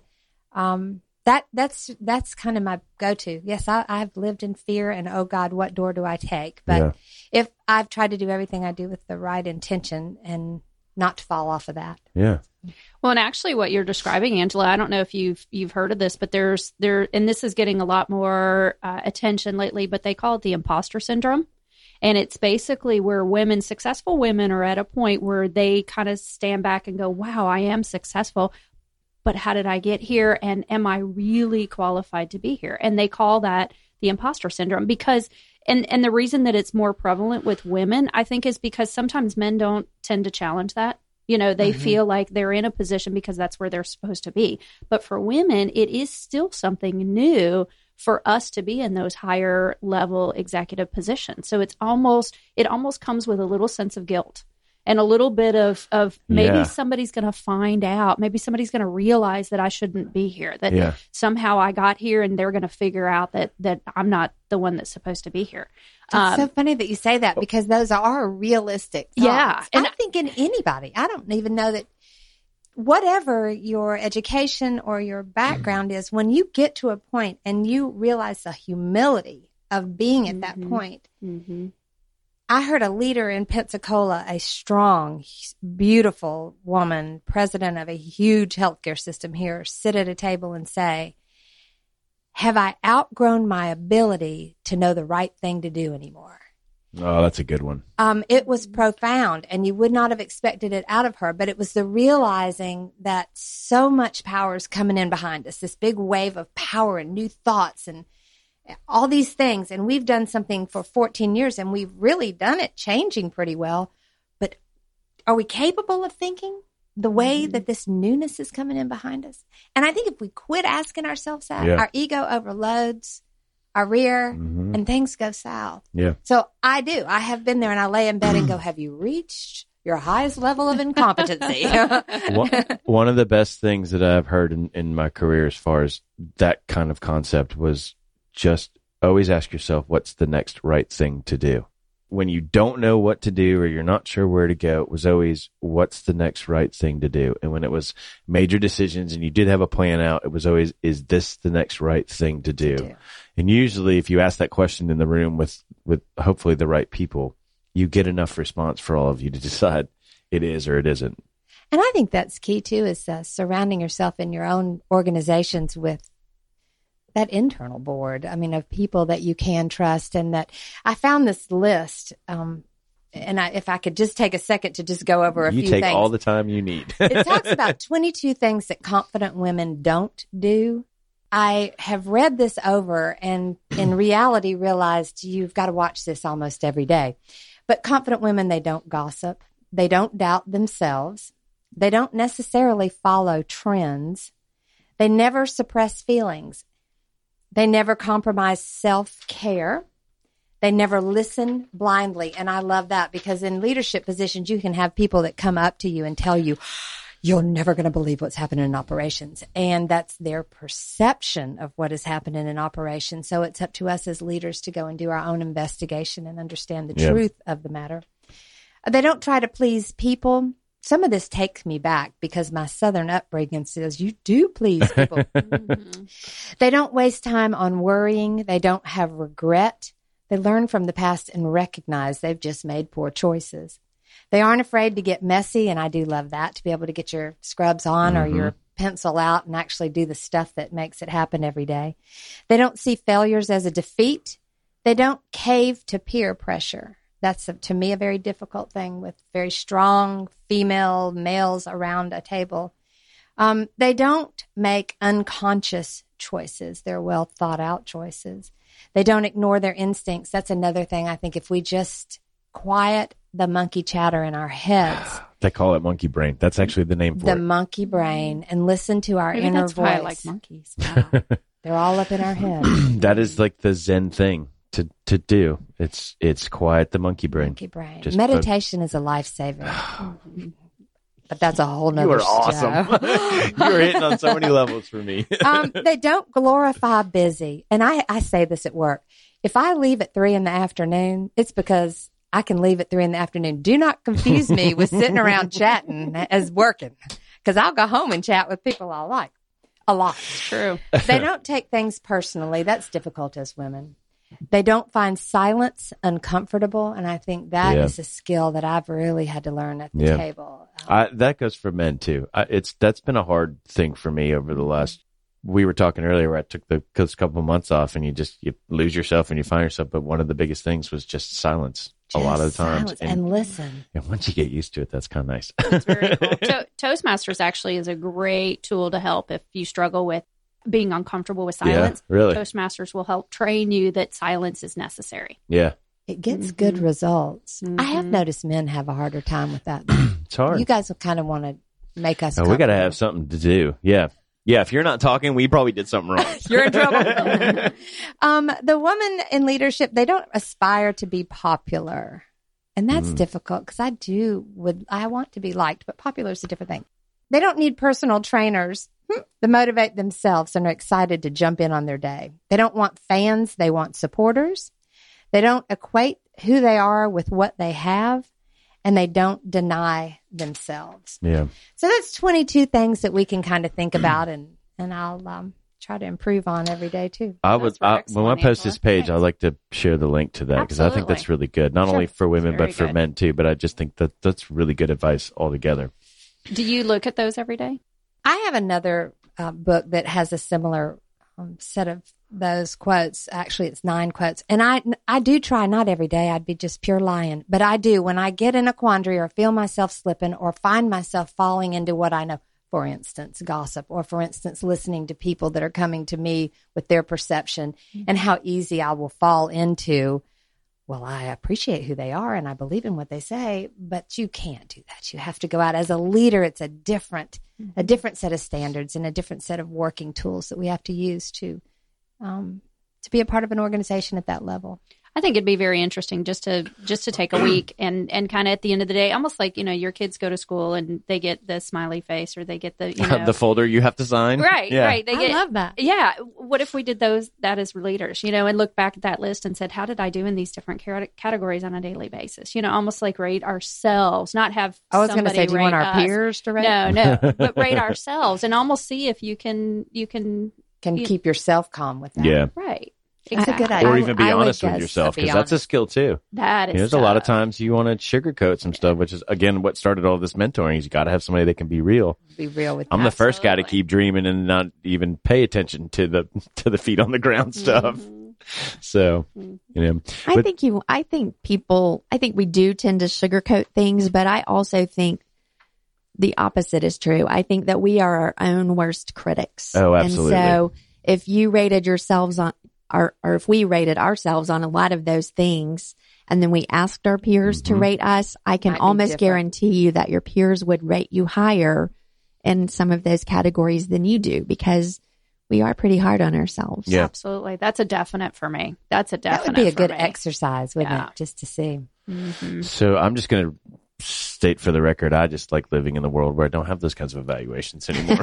that's kind of my go-to. Yes, I've lived in fear and, oh God, what door do I take? But if I've tried to do everything I do with the right intention and not to fall off of that. Yeah. Well, and actually what you're describing, Angela, I don't know if you've heard of this, but and this is getting a lot more attention lately, but they call it the imposter syndrome. And it's basically where successful women are at a point where they kind of stand back and go, wow, I am successful, but how did I get here? And am I really qualified to be here? And they call that the imposter syndrome because, and the reason that it's more prevalent with women, I think, is because sometimes men don't tend to challenge that. You know, they feel like they're in a position because that's where they're supposed to be. But for women, it is still something new for us to be in those higher level executive positions. So it almost comes with a little sense of guilt. And a little bit of maybe somebody's going to find out, maybe somebody's going to realize that I shouldn't be here, that somehow I got here and they're going to figure out that I'm not the one that's supposed to be here. It's so funny that you say that because those are realistic thoughts. Yeah. And I think in anybody, I don't even know that whatever your education or your background is, when you get to a point and you realize the humility of being at that point, I heard a leader in Pensacola, a strong, beautiful woman, president of a huge healthcare system here, sit at a table and say, have I outgrown my ability to know the right thing to do anymore? Oh, that's a good one. It was profound, and you would not have expected it out of her, but it was the realizing that so much power is coming in behind us, this big wave of power and new thoughts and all these things. And we've done something for 14 years and we've really done it changing pretty well. But are we capable of thinking the way that this newness is coming in behind us. And I think if we quit asking ourselves that, our ego overloads our rear and things go south. Yeah. So I have been there, and I lay in bed and go, have you reached your highest level of incompetency? One of the best things that I've heard in my career as far as that kind of concept was just always ask yourself, what's the next right thing to do? When you don't know what to do or you're not sure where to go, it was always, what's the next right thing to do? And when it was major decisions and you did have a plan out, it was always, is this the next right thing to do? And usually if you ask that question in the room with hopefully the right people, you get enough response for all of you to decide it is or it isn't. And I think that's key too, is surrounding yourself in your own organizations with that internal board, of people that you can trust. And that I found this list, and if I could just take a second to just go over a few things. You take all the time you need. It talks about 22 things that confident women don't do. I have read this over and in reality realized you've got to watch this almost every day. But confident women, they don't gossip. They don't doubt themselves. They don't necessarily follow trends. They never suppress feelings. They never compromise self-care. They never listen blindly. And I love that, because in leadership positions, you can have people that come up to you and tell you, you're never going to believe what's happening in operations. And that's their perception of what is happening in operations. So it's up to us as leaders to go and do our own investigation and understand the truth of the matter. They don't try to please people. Some of this takes me back because my Southern upbringing says you do please people. They don't waste time on worrying. They don't have regret. They learn from the past and recognize they've just made poor choices. They aren't afraid to get messy, and I do love that, to be able to get your scrubs on or your pencil out and actually do the stuff that makes it happen every day. They don't see failures as a defeat. They don't cave to peer pressure. That's, to me, a very difficult thing with very strong female males around a table. They don't make unconscious choices. They're well thought out choices. They don't ignore their instincts. That's another thing. I think if we just quiet the monkey chatter in our heads. They call it monkey brain. That's actually the name for it. The monkey brain, and listen to our Maybe inner that's voice. why I like monkeys. They're all up in our head. That is like the Zen thing to do. It's quiet the monkey brain. Monkey brain. Meditation is a lifesaver. But that's a whole nother You are awesome. You are hitting on so many levels for me. They don't glorify busy. And I say this at work. If I leave at 3 p.m, it's because I can leave at 3 p.m. Do not confuse me with sitting around chatting as working, because I'll go home and chat with people I like a lot. True. They don't take things personally. That's difficult as women. They don't find silence uncomfortable, and I think that is a skill that I've really had to learn at the table. That goes for men too. That's been a hard thing for me over the last. We were talking earlier where I took the couple of months off, and you lose yourself and you find yourself. But one of the biggest things was just silence. A lot of the times, and listen. And once you get used to it, that's kind of nice. That's very cool. Toastmasters actually is a great tool to help if you struggle with being uncomfortable with silence. Yeah, really. Toastmasters will help train you that silence is necessary. Yeah. It gets good results. I have noticed men have a harder time with that. It's hard. You guys will kind of want to make us. We got to have something to do. Yeah. Yeah. If you're not talking, we probably did something wrong. You're in trouble. The woman in leadership, they don't aspire to be popular. And that's difficult, because I want to be liked, but popular is a different thing. They don't need personal trainers to motivate themselves and are excited to jump in on their day. They don't want fans. They want supporters. They don't equate who they are with what they have, and they don't deny themselves. Yeah. So that's 22 things that we can kind of think about, and I'll try to improve on every day too. When I post this page, I like to share the link to that, because I think that's really good, not only for women but for men too. But I just think that's really good advice altogether. Do you look at those every day? I have another book that has a similar set of those quotes. Actually, it's 9 quotes. And I do try, not every day. I'd be just pure lying. But I do. When I get in a quandary or feel myself slipping or find myself falling into what I know, for instance, gossip, or for instance, listening to people that are coming to me with their perception and how easy I will fall into well, I appreciate who they are and I believe in what they say, but you can't do that. You have to go out as a leader. It's a different set of standards and a different set of working tools that we have to use to be a part of an organization at that level. I think it'd be very interesting just to take a week and kind of at the end of the day, almost like, your kids go to school and they get the smiley face or they get the, the folder you have to sign. Right, yeah. right. I love that. Yeah. What if we did that as leaders, and look back at that list and said, how did I do in these different categories on a daily basis? Almost like rate ourselves, not have I was going to say, do you want our us. peers to rate? No, but rate ourselves and almost see if you can keep yourself calm with that. Yeah. Right. It's a good idea. Or even be I would honest with guess yourself, to be because that's a honest. skill too. That is There's a lot of times you want to sugarcoat some stuff, which is, again, what started all this mentoring is you got to have somebody that can be real. Be real with I'm the first guy to Absolutely. keep dreaming and not even pay attention to the feet on the ground stuff. So, I think we do tend to sugarcoat things, but I also think the opposite is true. I think that we are our own worst critics. Oh, absolutely. And so if you rated yourselves on, or if we rated ourselves on a lot of those things, and then we asked our peers to rate us, I can Might be almost different. guarantee you that your peers would rate you higher in some of those categories than you do, because we are pretty hard on ourselves. Yeah. Absolutely. That's a definite for me. That's a That definite would be a for good me. exercise, wouldn't Yeah. it? Just to see. So I'm just going to state for the record, I just like living in the world where I don't have those kinds of evaluations anymore.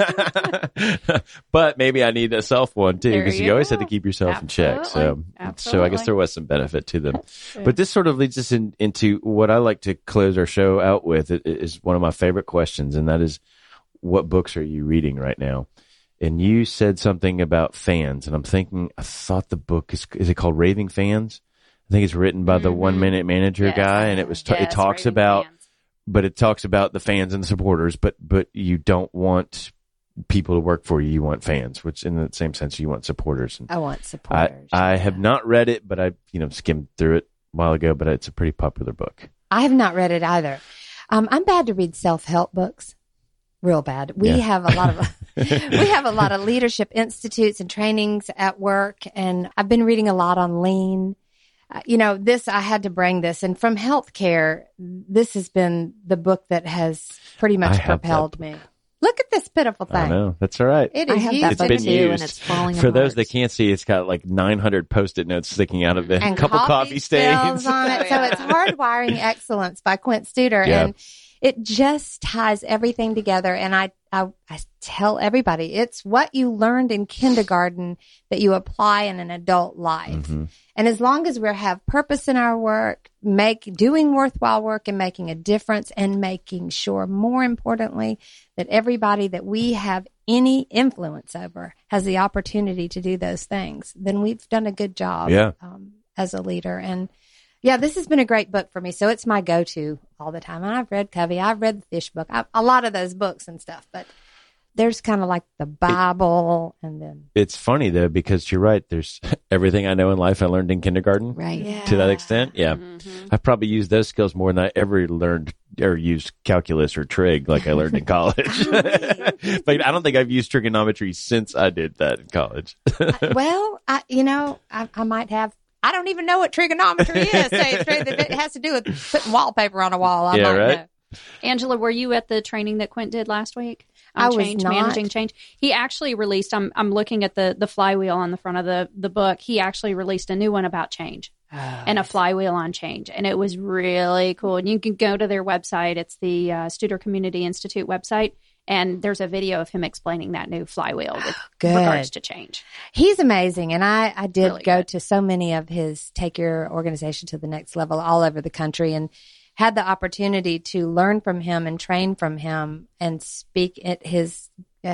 But maybe I need a self one too, There because you you always have go. to keep yourself in check. So Absolutely. I guess there was some benefit to them. But this sort of leads us into what I like to close our show out with. It is one of my favorite questions, and that is, what books are you reading right now? And you said something about fans, and I'm thinking, I thought the book is it called Raving Fans? I think it's written by the 1 Minute Manager Yes. guy, and it was it talks Raving about Fans. but it talks about the fans and the supporters, but you don't want people to work for you. You want fans, which in the same sense you want supporters. And I want supporters. I have not read it, but I skimmed through it a while ago. But it's a pretty popular book. I have not read it either. I'm bad to read self-help books. Real bad. We Yeah. have a lot of leadership institutes and trainings at work, and I've been reading a lot on lean. I had to bring this, and from healthcare, this has been the book that has pretty I much have that propelled me. Look at this pitiful I thing. know, that's all right. It I is have used. that It's book been too, used. and it's falling For apart. those that can't see, it's got like 900 Post-it notes sticking out of it, a and couple coffee spills stains. on it. So it's Hardwiring Excellence by Quint Studer. Yeah. And it just ties everything together. And I tell everybody, it's what you learned in kindergarten that you apply in an adult life. Mm-hmm. And as long as we have purpose in our work, doing worthwhile work and making a difference, and making sure, more importantly, that everybody that we have any influence over has the opportunity to do those things, then we've done a good job Yeah. as a leader. And yeah, this has been a great book for me. So it's my go-to all the time. And I've read Covey. I've read the Fish book. A lot of those books and stuff. But there's kind of like the Bible, and then It's funny though, because you're right. There's everything I know in life I learned in kindergarten. Right. To that extent, yeah. I've probably used those skills more than I ever learned or used calculus or trig like I learned in college. But I don't think I've used trigonometry since I did that in college. Well, I might have. I don't even know what trigonometry is. It has to do with putting wallpaper on a wall. I Yeah, might right? know. Angela, were you at the training that Quint did last week? On I was change, not. managing change. He actually released. I'm looking at the flywheel on the front of the book. He actually released a new one about change and a flywheel on change, and it was really cool. And you can go to their website. It's the Studer Community Institute website, and there's a video of him explaining that new flywheel with Good. regards to change. He's amazing. And I did Really go good. to so many of his Take Your Organization to the Next Level all over the country, and had the opportunity to learn from him and train from him and speak at his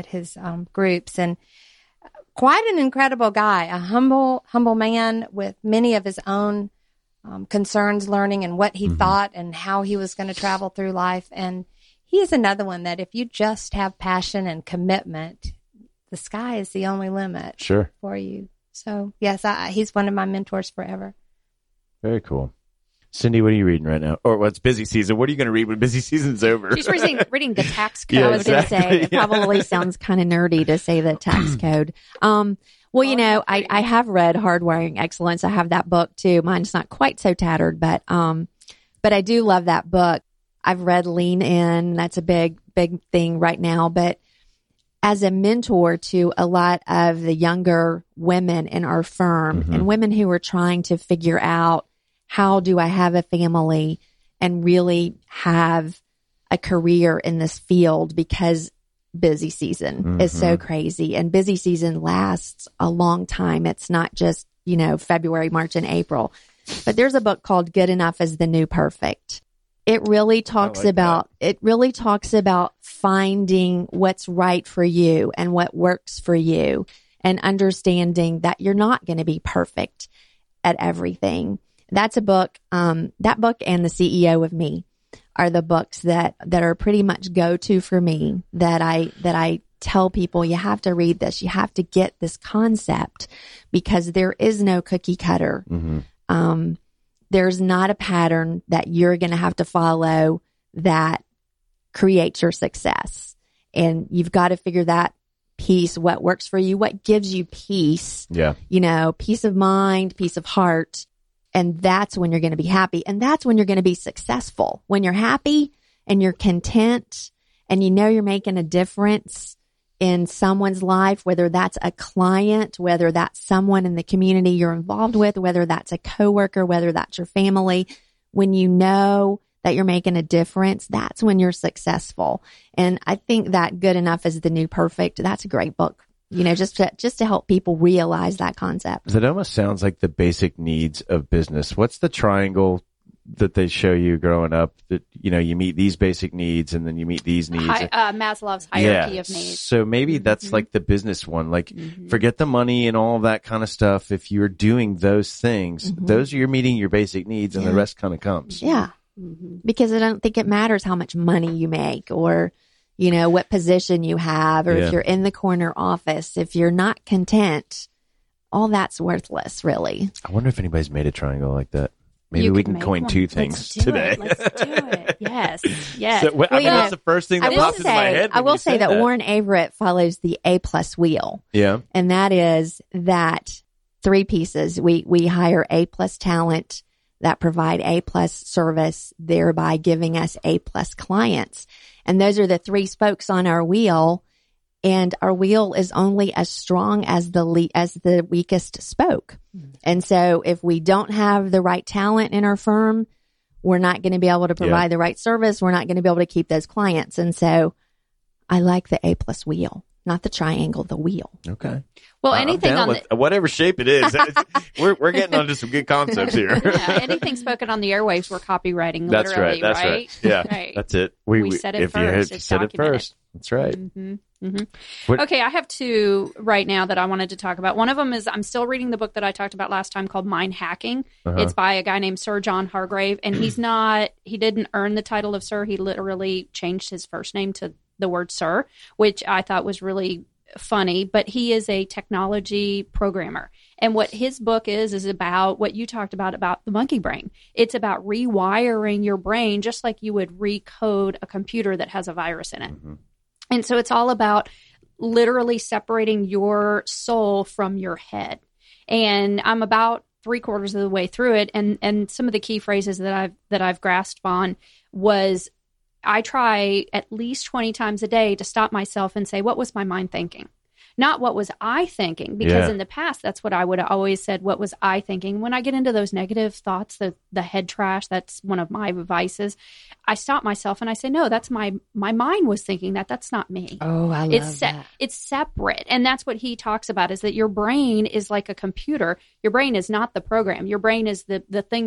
groups. And quite an incredible guy, a humble man with many of his own concerns, learning and what he thought and how he was going to travel through life. And he is another one that if you just have passion and commitment, the sky is the only limit Sure. for you. So yes, he's one of my mentors forever. Very cool. Cindy, what are you reading right now? Or what's busy season? What are you going to read when busy season's over? She's reading the tax code. Yeah, I was going to exactly. say, it probably sounds kind of nerdy to say the tax code. Well, I have read Hardwiring Excellence. I have that book too. Mine's not quite so tattered, but I do love that book. I've read Lean In. That's a big thing right now. But as a mentor to a lot of the younger women in our firm and women who are trying to figure out, how do I have a family and really have a career in this field, because busy season is so crazy, and busy season lasts a long time. It's not just, February, March, and April. But there's a book called Good Enough is the New Perfect. It really talks about finding what's right for you and what works for you, and understanding that you're not going to be perfect at everything. That's a book. That book and The CEO of Me are the books that are pretty much go-to for me, that I tell people, you have to read this. You have to get this concept, because there is no cookie cutter. There's not a pattern that you're going to have to follow that creates your success. And you've got to figure that piece, what works for you, what gives you peace, peace of mind, peace of heart. And that's when you're going to be happy. And that's when you're going to be successful. When you're happy and you're content and you're making a difference in someone's life, whether that's a client, whether that's someone in the community you're involved with, whether that's a coworker, whether that's your family, when you know that you're making a difference, that's when you're successful. And I think that Good Enough is the New Perfect. That's a great book, just to help people realize that concept. That almost sounds like the basic needs of business. What's the triangle that they show you growing up, that, you meet these basic needs and then you meet these needs? Maslow's hierarchy of needs. So maybe that's like the business one, forget the money and all of that kind of stuff. If you're doing those things, those are, you're meeting your basic needs, and the rest kind of comes. Yeah. Because I don't think it matters how much money you make, or, what position you have, or if you're in the corner office. If you're not content, all that's worthless, really. I wonder if anybody's made a triangle like that. Maybe we can coin two things today. Let's do it. Yes. So, that's the first thing that pops into my head. I will say that Warren Averett follows the A+ wheel. Yeah. And that is that 3 pieces. We hire A+ talent that provide A+ service, thereby giving us A+ clients. And those are the 3 spokes on our wheel. And our wheel is only as strong as the weakest spoke. And so if we don't have the right talent in our firm, we're not going to be able to provide the right service. We're not going to be able to keep those clients. And so I like the A+ wheel, not the triangle, the wheel. Okay. Well, anything on whatever shape it is, we're getting onto some good concepts here. Anything spoken on the airwaves, we're copywriting. That's literally, right. That's right. Yeah, right. That's it. We said it first. You said it first. That's right. Okay, I have 2 right now that I wanted to talk about. One of them is, I'm still reading the book that I talked about last time called Mind Hacking. It's by a guy named Sir John Hargrave, and he didn't earn the title of Sir. He literally changed his first name to the word Sir, which I thought was really funny, but he is a technology programmer. And what his book is about what you talked about the monkey brain. It's about rewiring your brain, just like you would recode a computer that has a virus in it. And so it's all about literally separating your soul from your head. And I'm about 3/4 of the way through it. And some of the key phrases that I've grasped on was, I try at least 20 times a day to stop myself and say, what was my mind thinking? Not what was I thinking? Because in the past, that's what I would have always said, what was I thinking? When I get into those negative thoughts, the head trash, that's one of my vices. I stop myself and I say, no, that's my mind was thinking that. That's not me. Oh, I love that. It's separate. And that's what he talks about, is that your brain is like a computer. Your brain is not the program. Your brain is the thing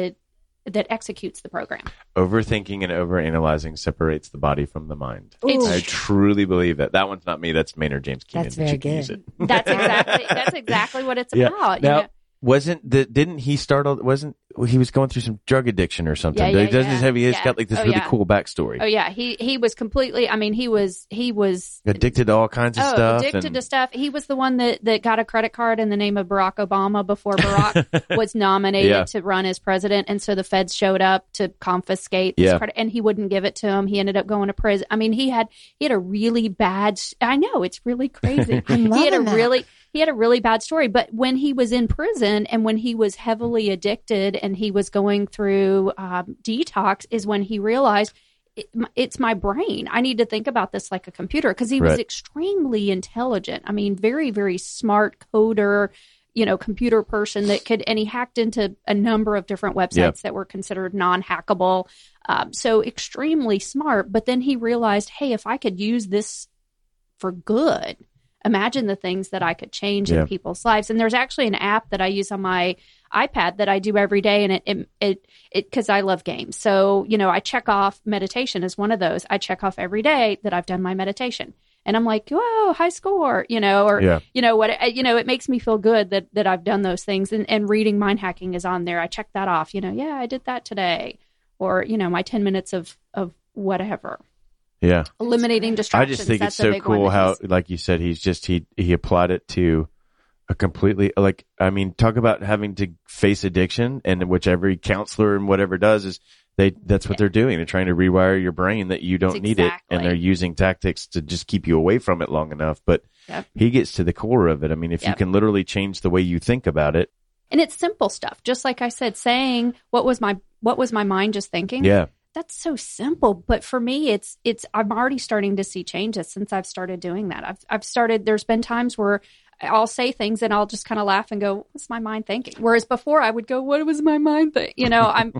that executes the program. Overthinking and overanalyzing separates the body from the mind. I truly believe that. That one's not me. That's Maynard James Keenan. That's very good. That's exactly what it's about. Now, didn't he start? He was going through some drug addiction or something? He's got like this really cool backstory. Oh yeah, he was completely. I mean, he was addicted to all kinds of stuff. Addicted to stuff. He was the one that got a credit card in the name of Barack Obama before Barack was nominated to run as president, and so the feds showed up to confiscate his credit, and he wouldn't give it to him. He ended up going to prison. I mean, he had a really bad. I know, it's really crazy. I'm loving that. he had a really bad story. But when he was in prison and when he was heavily addicted and he was going through detox is when he realized it's my brain. I need to think about this like a computer, because he was extremely intelligent. I mean, very, very smart coder, computer person and he hacked into a number of different websites that were considered non-hackable. So extremely smart. But then he realized, hey, if I could use this for good, imagine the things that I could change in people's lives. And there's actually an app that I use on my iPad that I do every day. And it because I love games. So, I check off meditation as one of those. I check off every day that I've done my meditation. And I'm like, whoa, high score, it makes me feel good that I've done those things. And reading Mind Hacking is on there. I check that off, I did that today. Or, my 10 minutes of whatever. Yeah. Eliminating distractions. I just think it's so cool how, like you said, he applied it to a completely, talk about having to face addiction, and which every counselor and whatever does is, that's what they're doing. They're trying to rewire your brain that you don't need it, and they're using tactics to just keep you away from it long enough. But he gets to the core of it. I mean, if you can literally change the way you think about it. And it's simple stuff. Just like I said, saying what was my mind just thinking? Yeah. That's so simple. But for me, it's I'm already starting to see changes since I've started doing that. I've started, there's been times where I'll say things and I'll just kind of laugh and go, what's my mind thinking? Whereas before I would go, what was my mind thinking?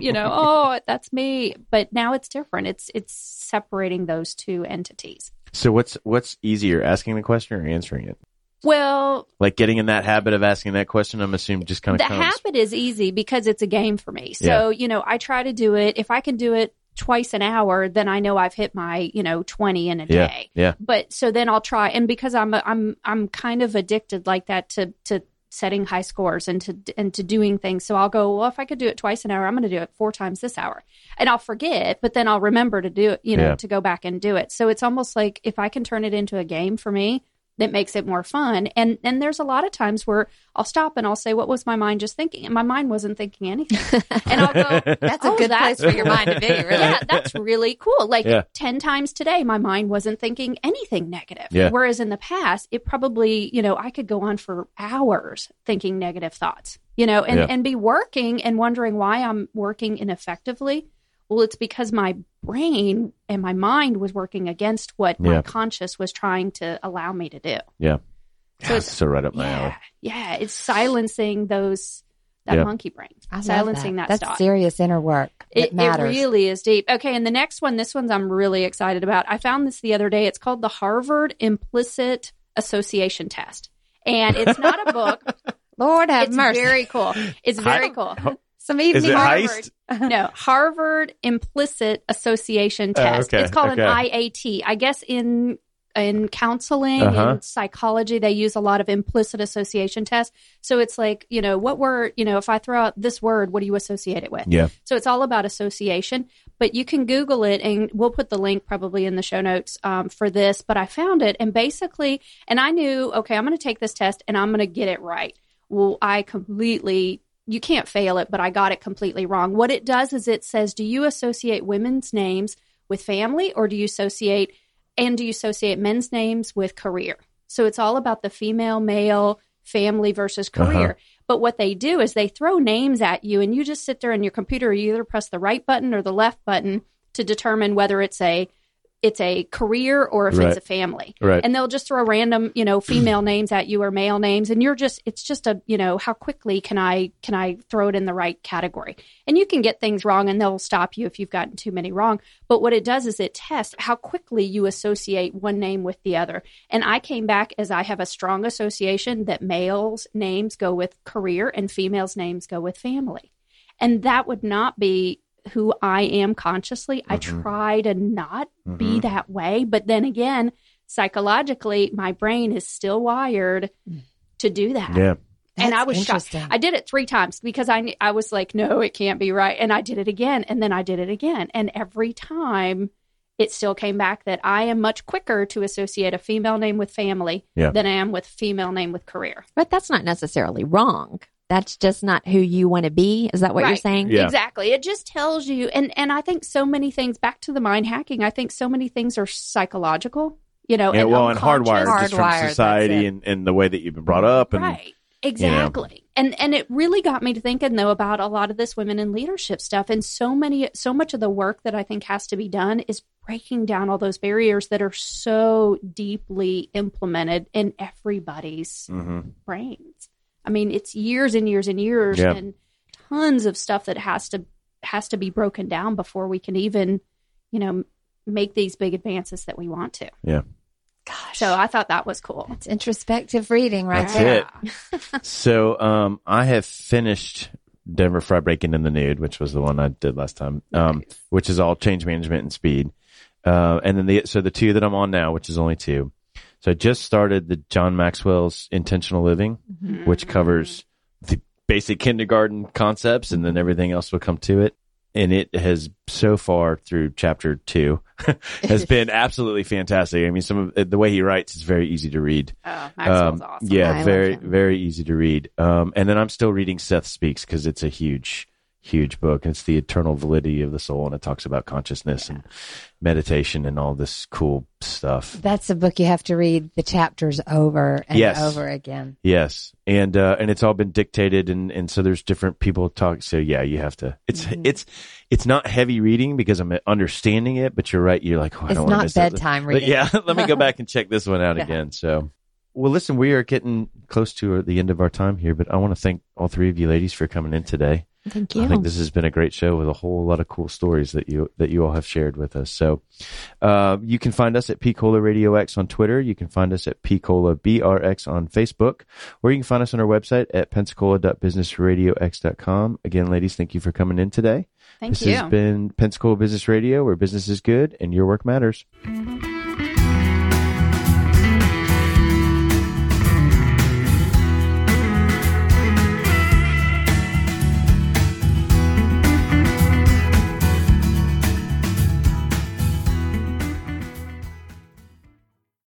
Oh, that's me. But now it's different. It's separating those two entities. So what's easier, asking the question or answering it? Well, like getting in that habit of asking that question, I'm assuming just kind of the habit is easy because it's a game for me. So, I try to do it. If I can do it twice an hour, then I know I've hit my, 20 in a day. Yeah. But so then I'll try. And because I'm kind of addicted like that to setting high scores and to doing things. So I'll go, well, if I could do it twice an hour, I'm going to do it 4 times this hour. And I'll forget, but then I'll remember to do it, to go back and do it. So it's almost like if I can turn it into a game for me, that makes it more fun. And there's a lot of times where I'll stop and I'll say, what was my mind just thinking? And my mind wasn't thinking anything. And I'll go, that's a good place for your mind to be, really. Yeah, that's really cool. 10 times today, my mind wasn't thinking anything negative. Yeah. Whereas in the past, it probably, I could go on for hours thinking negative thoughts, and be working and wondering why I'm working ineffectively. Well, it's because my brain and my mind was working against what my conscious was trying to allow me to do. Yeah. So it's so right up my alley. Yeah. It's silencing that monkey brain. Silencing that That's stuff. serious inner work. It matters. It really is deep. Okay. And the next one, this one's I'm really excited about. I found this the other day. It's called the Harvard Implicit Association Test. And it's not a book. Lord have mercy. It's very cool. It's very cool. Some evening Is it Harvard. heist? No, Harvard Implicit Association Test. Okay, it's called an IAT. I guess in counseling and psychology, they use a lot of implicit association tests. So it's like, what word, if I throw out this word, what do you associate it with? Yeah. So it's all about association, but you can Google it and we'll put the link probably in the show notes for this, but I found it and basically, and I knew, okay, I'm going to take this test and I'm going to get it right. Well, you can't fail it, but I got it completely wrong. What it does is it says, do you associate women's names with family or do you associate men's names with career? So it's all about the female, male, family versus career. But what they do is they throw names at you and you just sit there in your computer. You either press the right button or the left button to determine whether it's a career or if it's a family. Right. And they'll just throw random, female names at you or male names. And it's just how quickly can I throw it in the right category? And you can get things wrong and they'll stop you if you've gotten too many wrong. But what it does is it tests how quickly you associate one name with the other. And I came back as I have a strong association that males' names go with career and females' names go with family. And that would not be who I am consciously. I try to not be that way. But then again, psychologically, my brain is still wired to do that. Yeah. And I was shocked. I did it 3 times because I was like, no, it can't be right. And I did it again. And then I did it again. And every time it still came back that I am much quicker to associate a female name with family than I am with female name with career. But that's not necessarily wrong. That's just not who you want to be. Is that what you're saying? Yeah. Exactly. It just tells you. And I think so many things, back to the mind hacking, I think so many things are psychological. and and hardwired just from Hardwired, society that's and the way that you've been brought up. And, right. Exactly. And it really got me to thinking, though, about a lot of this women in leadership stuff. And so much of the work that I think has to be done is breaking down all those barriers that are so deeply implemented in everybody's brains. I mean, it's years and years and years and tons of stuff that has to be broken down before we can even, make these big advances that we want to. Yeah. Gosh. So I thought that was cool. It's introspective reading right That's there. it. So I have finished Denver Fry Breaking in the Nude, which was the one I did last time, which is all change management and speed. And then the two that I'm on now, which is only 2. So I just started the John Maxwell's Intentional Living, which covers the basic kindergarten concepts, and then everything else will come to it. And it has so far through chapter 2 has been absolutely fantastic. I mean, some of the way he writes is very easy to read. Oh, Maxwell's awesome. Yeah, very, very easy to read. And then I'm still reading Seth Speaks because it's a huge book. It's the eternal validity of the soul, and it talks about consciousness and meditation and all this cool stuff. That's a book you have to read the chapters over and over again. Yes. And it's all been dictated, and so there's different people talk. So yeah, you have to, it's not heavy reading because I'm understanding it, but you're right. You're like, I don't want to miss it. It's not bedtime reading. But yeah, let me go back and check this one out again. So, well, listen, we are getting close to the end of our time here, but I want to thank all 3 of you ladies for coming in today. Thank you. I think this has been a great show with a whole lot of cool stories that you all have shared with us. So, you can find us at P-Cola Radio X on Twitter. You can find us at P-Cola BRX on Facebook, or you can find us on our website at pensacola.businessradiox.com. Again, ladies, thank you for coming in today. Thank you. This has been Pensacola Business Radio, where business is good and your work matters.